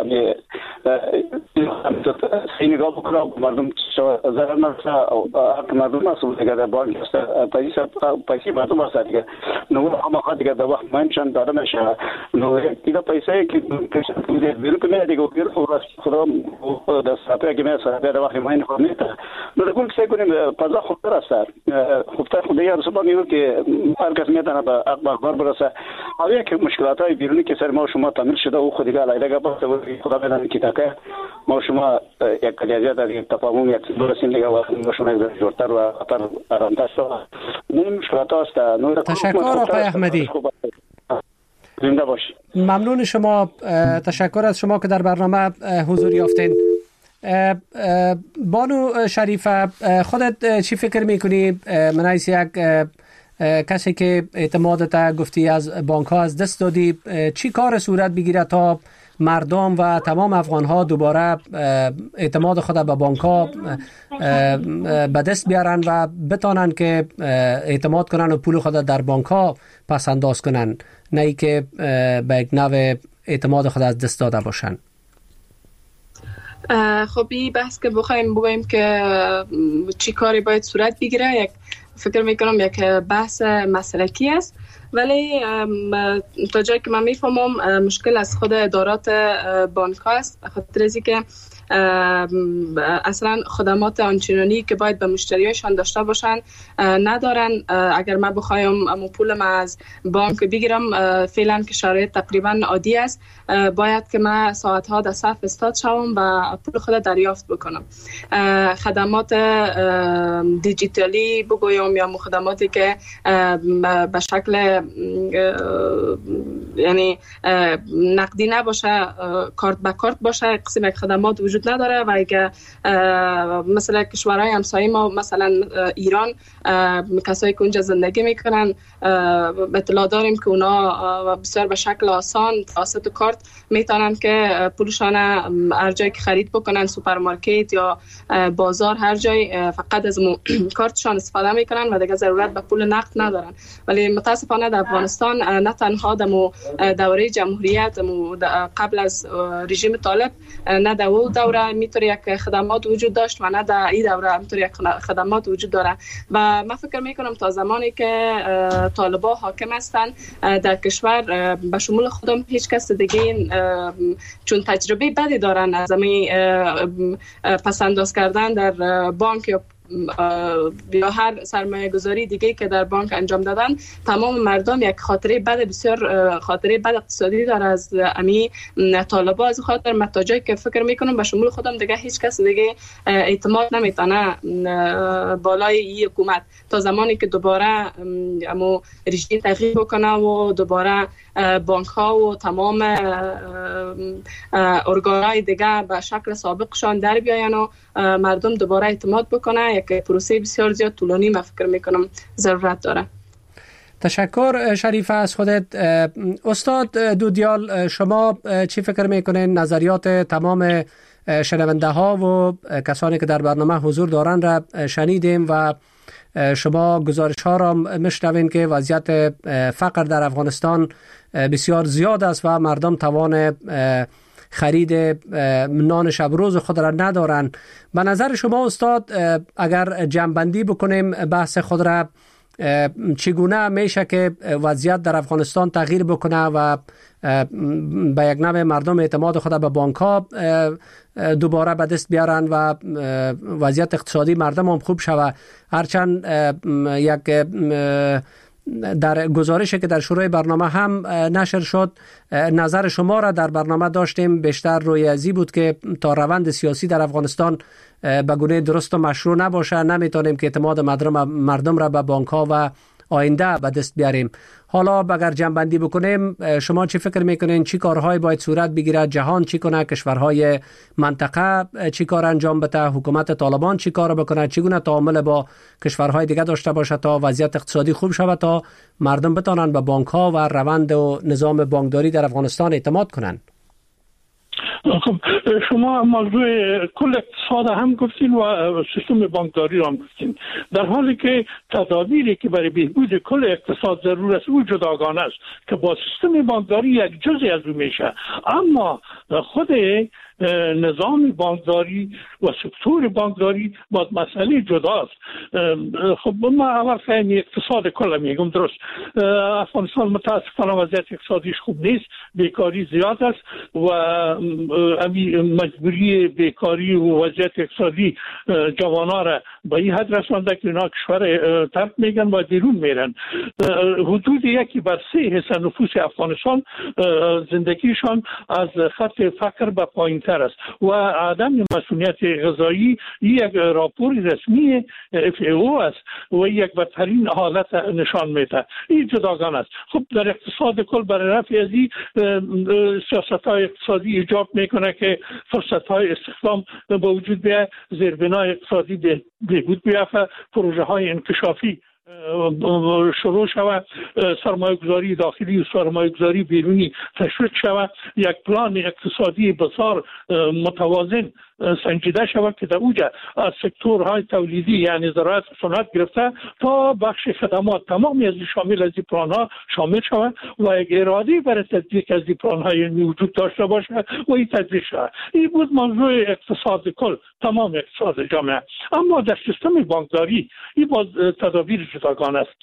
این نگاه بکنه مردم ضرر نرسه حق مردم مسئول دیگه در بانک است پیسه پیسه مردم است دیگه نو هم خاطر دیگه در وقت منشن داده نشه نو دیگه پیسه که بیرون کنه دیگه بیرون خدا دست راپه که میاد سر در وقت ماین خواهد نو کل کسی کنیم پزا خوبتر است خوبتر خودی هر صبح میگه که هر کس میتونه به اخبار برسه اولی که مشکلات های بیرونی که سر ما شما تعمیل شده او خودی که علیه گپ خدا بدن که تاکه ما شما یک کلیازی در یک تفاهم یک برسیم دیگه و شما یک جورتر و خطر آرامتر شده این مشکلات است. تشکر آقای احمدی. زنده باشید. ممنون شما. تشکر از شما که در برنامه حضور یافتین. بانو شریفه خودت چی فکر میکنی من از یک کسی که اعتمادت گفتی از بانک ها از دست دادی چی کار صورت بگیره تا مردم و تمام افغان ها دوباره اعتماد خود به بانک ها به دست بیارن و بتانن که اعتماد کنن و پول خود در بانک ها پس انداز کنن نه ای که به یک نوع اعتماد خود از دست داده باشن؟ خب این بحث که بخوایم بگویم که چی کاری باید صورت بگیره یک فکر میکنم یک بحث مسلکی است ولی تا جایی که من میفهمم مشکل از خود ادارات بانک ها است خاطر ازی که اصلا خدمات آنچنانی که باید به مشتریاشان داشته باشن ندارن. اگر من بخوایم امو پول ما از بانک بگیرم فعلا که شرایط تقریبا عادی است باید که من ساعتها در صف استاد شوم و پول خود دریافت بکنم. خدمات دیجیتالی بگویم یا خدماتی که به شکل یعنی نقدی نباشه کارت به کارت باشه قسم یک خدمات وجود نداره و اگه مثلا کشورهای همسایه ما مثلا ایران کسایی که اونجا زندگی میکنن اطلاع داریم که اونا بسیار به شکل آسان توسط کارت میتونن که پولشان هر جایی که خرید بکنن سوپرمارکت یا بازار هر جای فقط از کارتشان استفاده میکنن و دیگه ضرورت به پول نقد ندارن. ولی متاسفانه در افغانستان نه تنها در دوره جمهوریت قبل از رژیم طالب نه در اون دوره میتونه یک خدمات وجود داشت و نه در این دوره میتونه یک خدمات وجود داره و من فکر میکنم تا زمانی که طالبا حاکم هستن در کشور به شمول خودم هیچ کس دیگه چون تجربه بدی دارن از همین پسنداز کردن در بانک یا یا هر سرمایه گذاری دیگه که در بانک انجام دادن تمام مردم یک خاطره بد بسیار خاطره بد اقتصادی داره از امی طالبا. از خاطر متاجایی که فکر میکنم به شمول خودم دیگه هیچ کس دیگه اعتماد نمیتونه بالای این حکومت تا زمانی که دوباره امو رژیم تغییر بکنه و دوباره بانک ها و تمام ارگانهای دیگه به شکل سابقشان در بیاین و مردم دوباره اعتماد بکنه. یک پروسه بسیار زیاد طولانی من فکر میکنم ضرورت داره. تشکر شریفه از خودت. استاد دودیال شما چی فکر میکنین نظریات تمام شنونده ها و کسانی که در برنامه حضور دارن را شنیدیم و شما گزارش ها را میشنوین که وضعیت فقر در افغانستان بسیار زیاد است و مردم توان خرید نان شب روز خود را ندارن. به نظر شما استاد اگر جمع‌بندی بکنیم بحث خود را چگونه میشه که وضعیت در افغانستان تغییر بکنه و به یک نوع مردم اعتماد خود به بانک ها دوباره به دست بیارن و وضعیت اقتصادی مردم هم خوب شود؟ هرچند یک در گزارشی که در شروع برنامه هم نشر شد نظر شما را در برنامه داشتیم بیشتر روی ازی بود که تا روند سیاسی در افغانستان به گونه درست و مشروع نباشه نمیتونیم که اعتماد مردم را به بانک ها و آینده به دست بیاریم. حالا اگر جنبندی بکنیم، شما چی فکر میکنین چی کارهای باید صورت بگیره؟ جهان چی کنه؟ کشورهای منطقه چی کار انجام بده؟ حکومت طالبان چی کار بکنه؟ چگونه تعامل با کشورهای دیگه داشته باشه تا وضعیت اقتصادی خوب شود، تا مردم بتانن به بانک ها و روند و نظام بانکداری در افغانستان اعتماد کنن؟ خب شما موضوع کل اقتصاد هم گفتین و سیستم بانکداری هم گفتین، در حالی که تدابیری که برای بهبود کل اقتصاد ضرور است او جداگانه است که با سیستم بانکداری یک جزئی از او میشه، اما خود نظام بانکداری و سکتور بانکداری با مسئله جداست. خب ما اول فهم اقتصاد کل میگم، درست افغانستان متاسفانه وضعیت اقتصادیش خوب نیست، بیکاری زیاد است و امی مجبوری بیکاری و وضعیت اقتصادی جوانان را به این حد رسانده که اینا کشور ترک میگن و بیرون میرن. حدود یکی بر سه حصه نفوس افغانستان زندگیشان از خط فقر به پایین تر است و عدم مسئولیت غذایی یک راپور رسمی اف ای او است و یک بدترین حالت نشان میده. این جداگانه است. خب در اقتصاد کل برای رفع از این سیاست‌های اقتصادی ایجاب میکنه که فرصت‌های استخدام به وجود بیاید، زیربنای اقتصادی بهبود بیافته، پروژه های انکشافی شروع شود، سرمایه گذاری داخلی و سرمایه گذاری بیرونی تشویق شود، یک پلان اقتصادی بسیار متوازن سنجیده شود که در اوجه از سکتورهای تولیدی یعنی زراعت و صنعت گرفته تا بخش خدمات تمامی از شامل از این پلان ها شامل شود و یک اراده برای تطبیق از این پلان های وجود داشته باشه و این تطبیق شود. این بود موضوع اقتصاد کل، تمام اقتصاد جامعه. اما در سیستم بانکداری این باز تدابیر جداگانه است.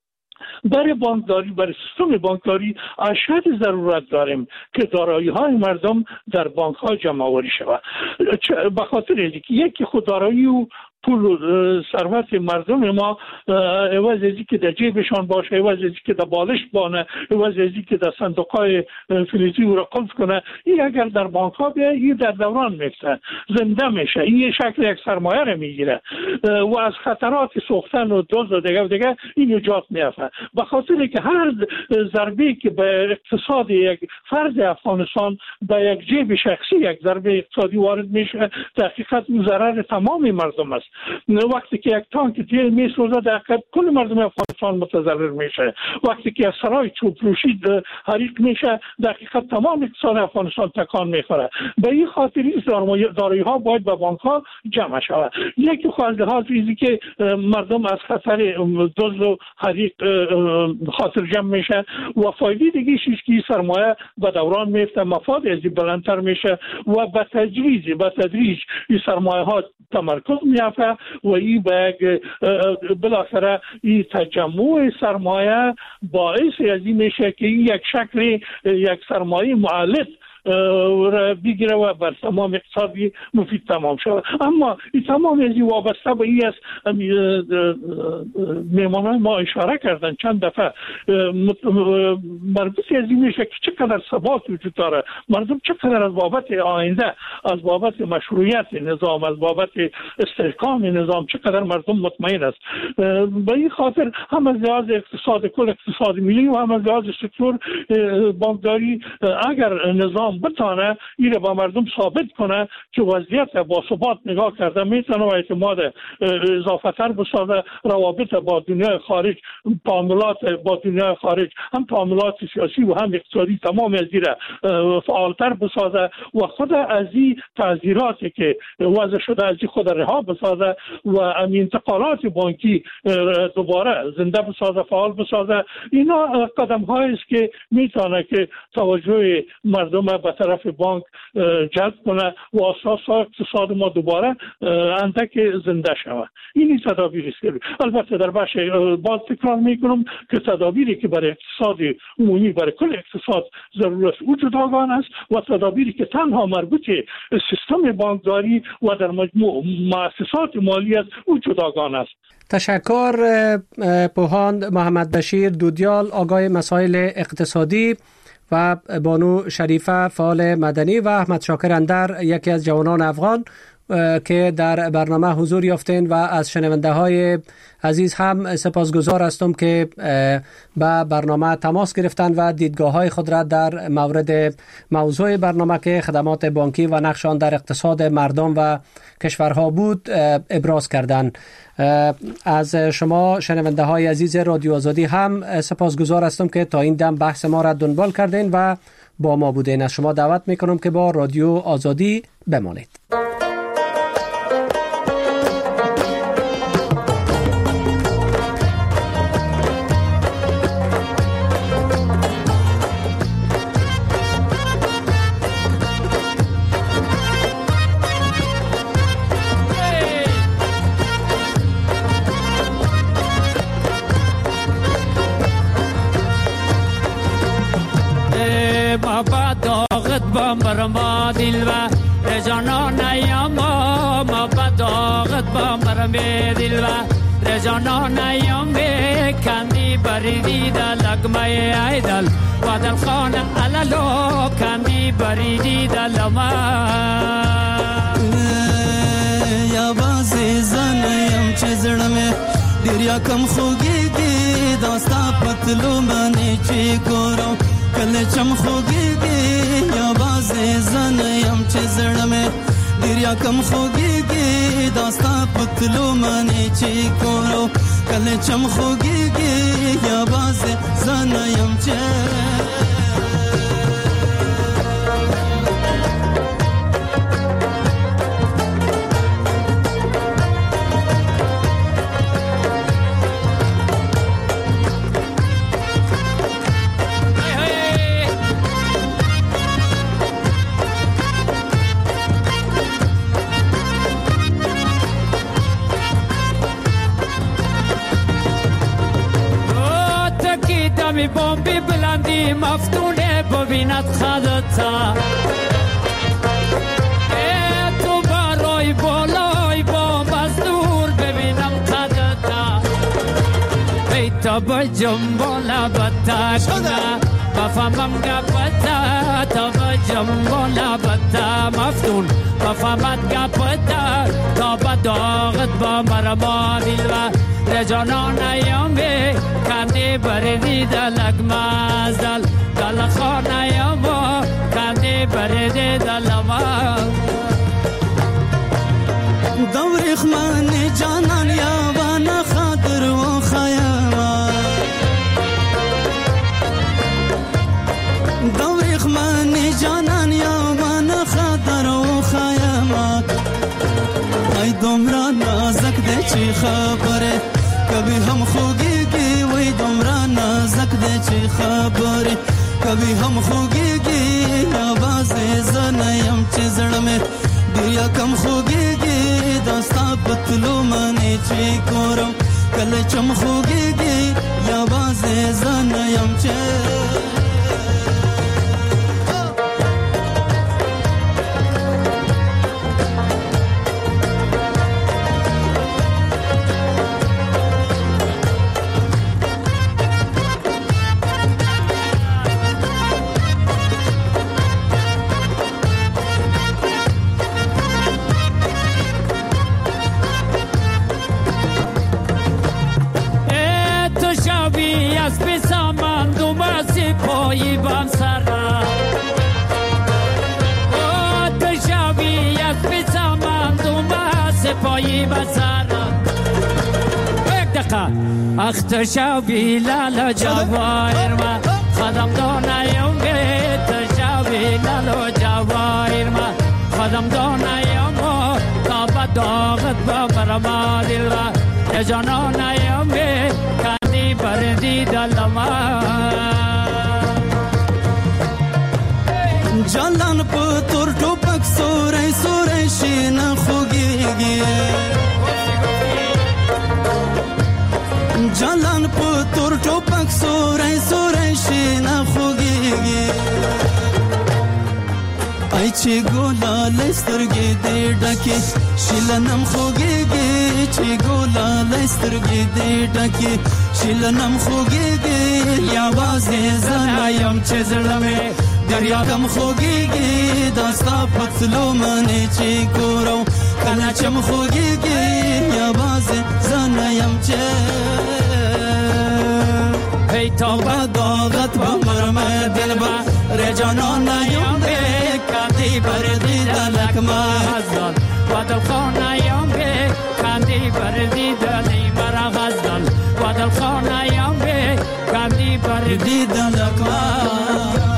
برای بانکداری، برای سیستم بانکداری اشد ضرورت داریم که دارایی های مردم در بانک ها جمع آوری شود. به خاطر اینکه یکی خود دارایی و پول و ثروت مردم ما عوض از که در جیبشان باشه، عوض از که در بالش بانه، عوض از که در صندوق‌های فلزی و را قلف کنه، این اگر در بانک ها بیه این در دوران میفته، زنده میشه، این شکل یک سرمایه را میگیره و از خطرات سوختن و دزد و دیگه و دیگه این نجات میافته. به خاطر که هر ضربه که به اقتصاد یک فرد افغانستان به یک جیب شخصی یک ضربه اقتصادی وارد میشه، در حقیقت ضرر تمام مردم است. وقتی که یک تانک تیل میسوزه در حقیقت کل مردم افغانستان متضرر میشه. وقتی که سرای چوبروشی حریق میشه در حقیقت تمام اقتصاد افغانستان تکان میخوره. به این خاطر دارایی ها باید به بانک ها جمع شود. یکی خواهد لحاظ ریزی که مردم از خطر دزد و حریق خاطر جمع میشه و فایده دیگه شیش که سرمایه به دوران میفته، مفاد از این بلندتر میشه و به تدریج به تدریج این سرمایه ها تمرکز میافته و این به بالاخره این تجمع سرمایه باعث از این میشه که این یک شکل یک سرمایه معلق را بگیره و بر تمام اقتصادی مفید تمام شود. اما این تمام از این وابسته به این است. میمانان ما اشاره کردن چند دفعه مربوط از این میشه که چقدر ثبات وجود داره، مردم چقدر از بابت آینده، از بابت مشروعیت نظام، از بابت استحکام نظام چقدر مردم مطمئن است. به این خاطر هم از لحاظ اقتصاد کل، اقتصاد ملی و هم از لحاظ سکتور بانکداری اگر نظام بتانه این با مردم ثابت کنه که وضعیت با ثبات نگاه کرده میتونه و اعتماد اضافه تر بسازه، روابط با دنیای خارج، تعاملات با دنیای خارج، هم تعاملات سیاسی و هم اقتصادی تمام از این فعالتر بسازه و خود از این تعذیراتی که وضع شده از این خود رها بسازه و انتقالات بانکی دوباره زنده بسازه، فعال بسازه. اینا قدم هایی است که میتونه که توجه مردم به طرف بانک جلب کنه و اساس اقتصاد ما دوباره اندک زنده شود. این تدابیر است. البته در بخش باز تکرار میکنم که تدابیری که برای اقتصاد عمومی، برای کل اقتصاد ضرور است او جداگانه است و تدابیری که تنها مربوط سیستم بانکداری و در مجموع مؤسسات مالی است او جداگانه است. تشکر پوهاند محمد بشیر دودیال، آگاه مسائل اقتصادی، و بانو شریفه فعال مدنی و احمد شاکر اندر یکی از جوانان افغان که در برنامه حضور یافتین و از شنونده های عزیز هم سپاسگزار هستم که به برنامه تماس گرفتن و دیدگاه های خود را در مورد موضوع برنامه که خدمات بانکی و نقش آن در اقتصاد مردم و کشورها بود ابراز کردند. از شما شنونده های عزیز رادیو آزادی هم سپاسگزار هستم که تا این دم بحث ما را دنبال کردین و با ما بودین. از شما دعوت میکنم که با رادیو آزادی بمانید. برما دل و رجانان یاما ما بداغت با مرم دل و رجانان یام کندی بریدی دل لگمه ایدل و دل خان علالو کندی بریدی دل ما یا بازی زنیم چه زرمه دیر یکم خوگی دی داستا پتلو منی چی کرو کل چم خوگی دی یا بازی زنیم چه زرمه دیر یکم خوگی دی داستا پتلو منی چی کرو کل چم خوگی دی یا بازی زنیم چه می بومبی بلندی مفتونه ببیند خدتا ای تو برای بالای بومب از دور ببینم خدتا ای تا بجم بالا بتا کنه بفهمم گپتا تا بجم بالا بتا مفتون بفهمت گپتا تا بداغت با مرما دل و رجانان ایامی کندی بریدی دلک مازدل دل خان ایاما کندی بریدی دل ما دوریخ من جانان یابان خاطر و خیاما دوریخ من جانان یابان خاطر و خیاما ای دمرا نازک ده چی خبره کبھی ہم خوگی گی وی دمرا نازک دے چی خبری کبھی ہم خوگی گی آواز زنیم چی زڑ میں دیا کم خوگی گی داستا پتلو منی چی کورم کل چم خوگی گی آواز زنیم چی پایی بام سرا او تشاوی از بسامان دوما سپایی با سرا یک دقیقه اخ تشاوی لالا جواهر ما خدم دانایم گه تشاوی لالا جواهر ما خدم دانایم تا بداغت با مرما دل و جانانایم کندی بردی دل ما جالان پتر ټوپک سورې سورې شین خوګيږي جالان پتر ټوپک سورې سورې شین خوګيږي ای چې ګولا لسترګې دې ډکه شیلنم خوګيږي چې ګولا لسترګې دې ډکه شیلنم خوګيږي یا وازه زنایم چې زړمه دریا کم خوگیگی داستا پتلو منی چی کورو کلچم خوگیگی یا باز زنیم چه هی تا با داغت با مرمه دل با رجانان نیم بی کندی بردی دلک مزدال و دل خانیم بی کندی بردی دلی مرا غزدال و دل خانیم بی کندی بردی دلک مزدال.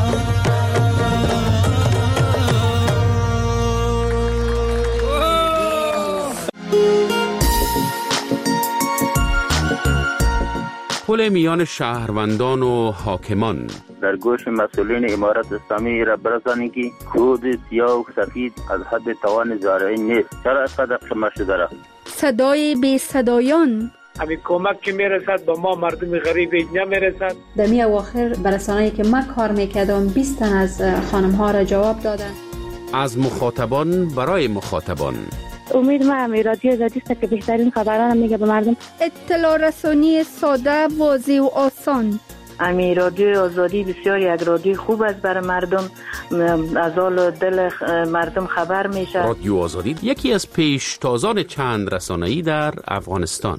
پل میان شهروندان و حاکمان در گوش مسئولین امارت اسلامی را برسانی که خود سیاه و سفید از حد توان زارعی نیست. چرا اینقدر خمه شده را؟ صدای بی صدایان همین کمک که میرسد به ما مردم غریب نمیرسد. در می اواخر برسانه‌ای که من کار میکردم بیست تن از خانم ها را جواب دادن. از مخاطبان برای مخاطبان. امید ما هم رادیو آزادی است که بهترین خبران میگه به مردم. اطلاع رسانی ساده، واضح و آسان. امی رادیو آزادی بسیار یک رادیو خوب است برای مردم، از حال دل مردم خبر میشه. رادیو آزادی یکی از پیشتازان چند رسانه‌ای در افغانستان.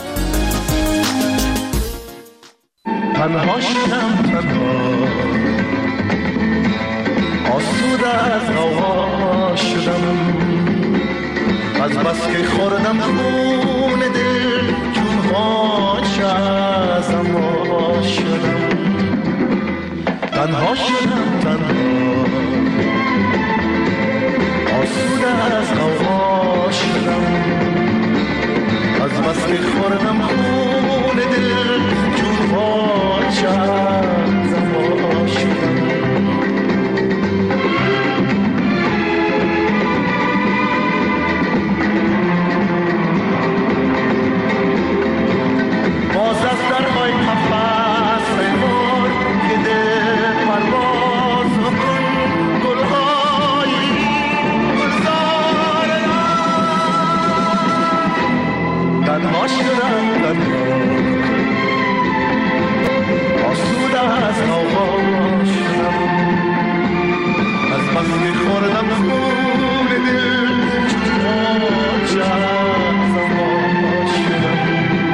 تنها شدم تنها آسوده از هوا شدم، از بس که خوردم خون دل چون خاچ از اما شدم. تنها شدم تنها آسوده از هوا شدم، از بس که خوردم خون دل چون خاچ از اما شدم. باز از درهای قفس پیمون که دل پرواز کن گلهای گلزار تنها شدم تنها آسوده از هوا شدم، از بس که خوردم خون دل چون خاچ از هوا شدم.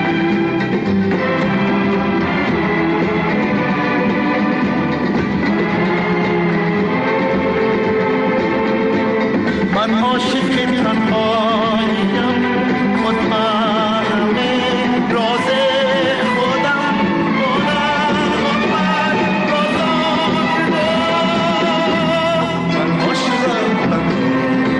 من عاشق تنهاییم، خود محرم راز خودم، خود من رازان من عاشقم تنها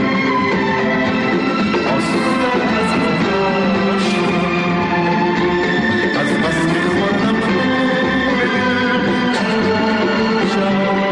آسوده از هوا شدم، از بس که خوردم خون دل چون خاچ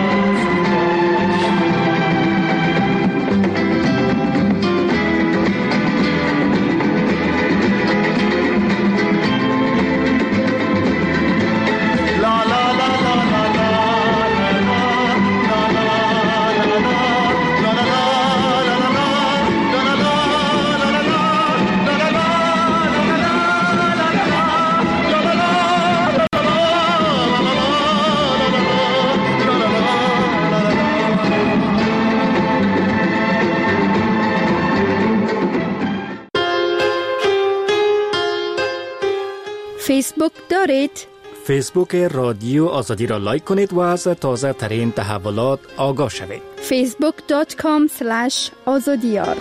فیسبوک دارید؟ فیسبوک رادیو آزادی را لایک کنید و از تازه ترین تحولات آگاه شوید. فیسبوک دات کام اسلش آزادیار.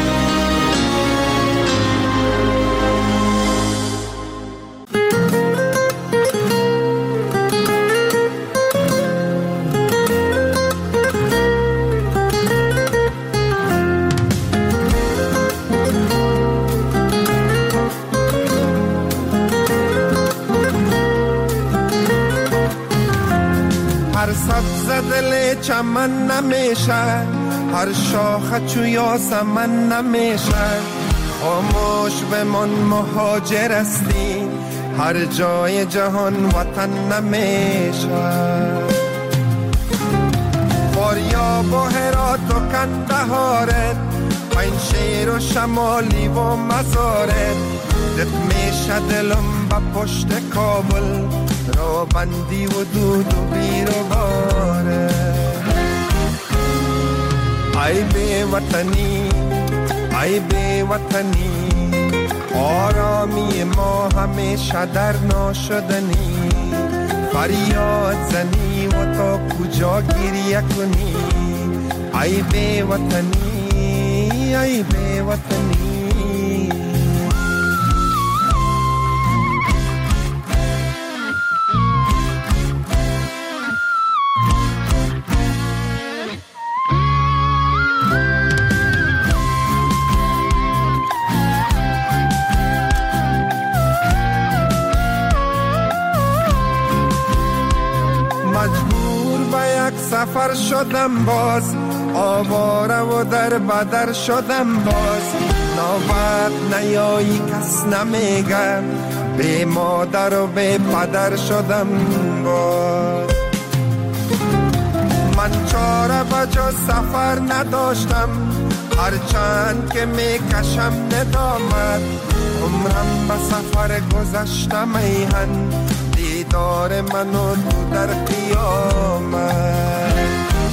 دل چمن نمیشه، هر شاخه چو یاسمن نمیشه. خاموش بمان مهاجر هستی، هر جای جهان وطن نمیشه. فاریاب و هرات و کندهارت، پنجشیر و شمالی و مزارت، دق میشه دلم با پشت کابل را بندی و دود و بیر و باره ای بی وطنی ای بی وطنی آرامی ما همیشه در ناشدنی فریاد زنی و تا کجا گریه کنی ای بی وطنی ای بی وطنی سفر شدم باز آواره و در بدر شدم باز نوبت نیایی کس نمیگه بی مادر و بی پدر شدم باز من چاره بجا سفر نداشتم هرچند که میکشم ندامت عمرم به سفر گذشتم ایهن دیدار منو تو در قیامت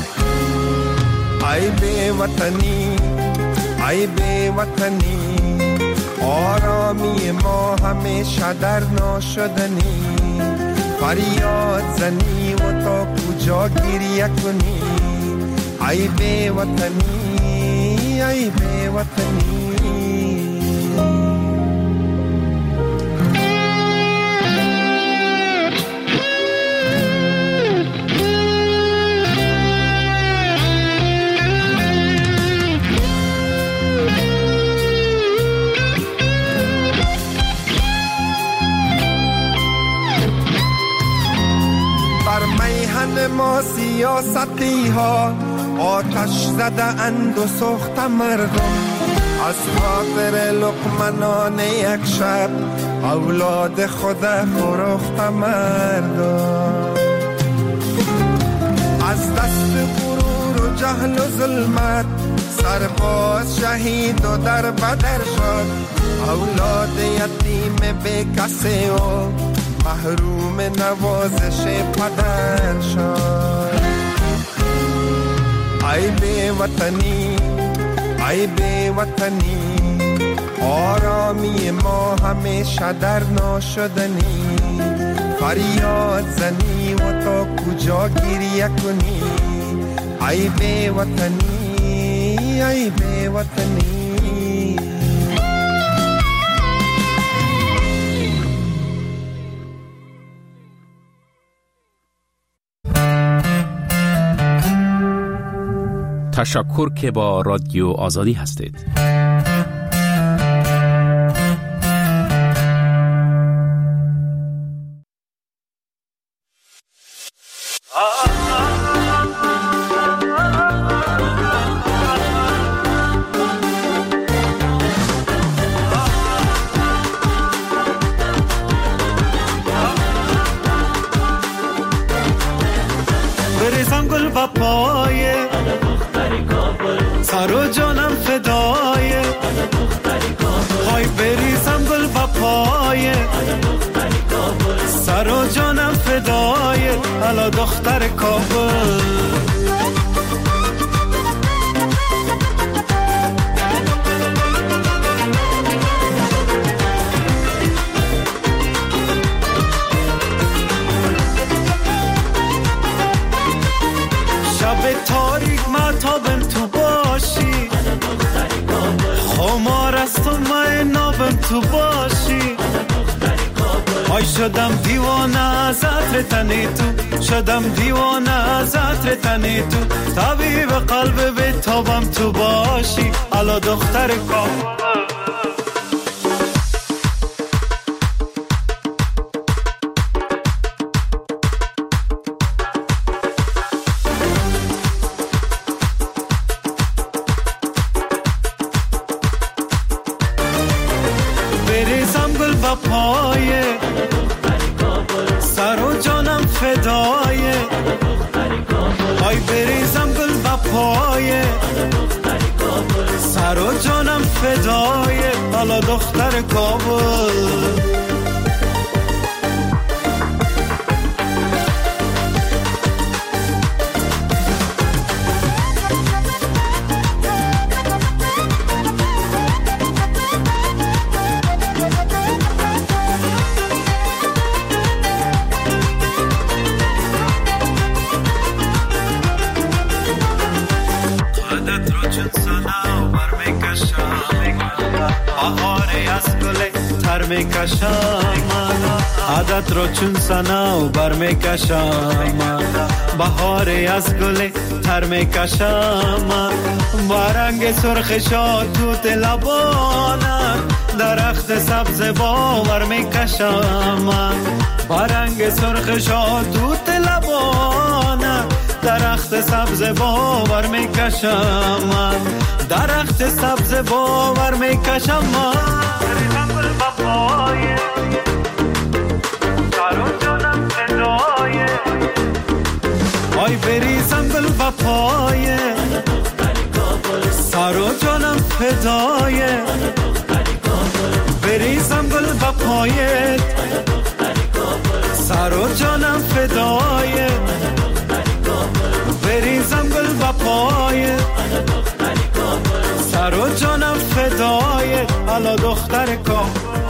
ای بی وطنی ای بی وطنی آرامی ما همیشه در ناشدنی فریاد زنی و تا کجا گریه کنی ای بی وطنی ای بی وطنی ما سیاستی ها آتش زده اند و سوخت مردم از خاطر لقمنان یک شب اولاد خود فروخت مردم از دست غرور و جهل و ظلمت سرباز شهید و در بدر شد اولاد یتیم بی کسی و محروم نوازش پدر شد ای بی وطنی ای بی وطنی آرامی ما همیشه در ناشدنی فریاد زنی و تا کجا گریه کنی ای بی وطنی ای بی وطنی تشکر که با رادیو آزادی هستید. بریزم گل با پایه سر و جانم فدای های بریزم گل با پای سر و جانم فدای الا دختر کابل شب تاریک ماتابم تو باشی خمار از تو من نابم تو باشی آی شدم دیوانه از عطر تنی تو شدم دیوانه از عطر تنی تو طبیب قلب به تابم تو باشی الا دختر کابل بریزم گل با پایه سر و جانم فدایه آی بریزم گل با پایه سر و جانم فدای حالا دختر کابل. عادت رو چون سنا و بر میکشم، بهاری از گل تر میکشم، با رنگ سرخ شاد توت لبانم درخت سبز باور میکشم، با رنگ سرخ شاد توت لبانم درخت سبز باور میکشم، درخت سبز باور میکشم. بپایه سارو جانم فدایه، آی بریزم بل بپایه سارو جانم فدایه، بریزم بل بپایه سارو جانم فدایه، بریزم بل بپایه سارو جانم فدایه حالا دختر کابل.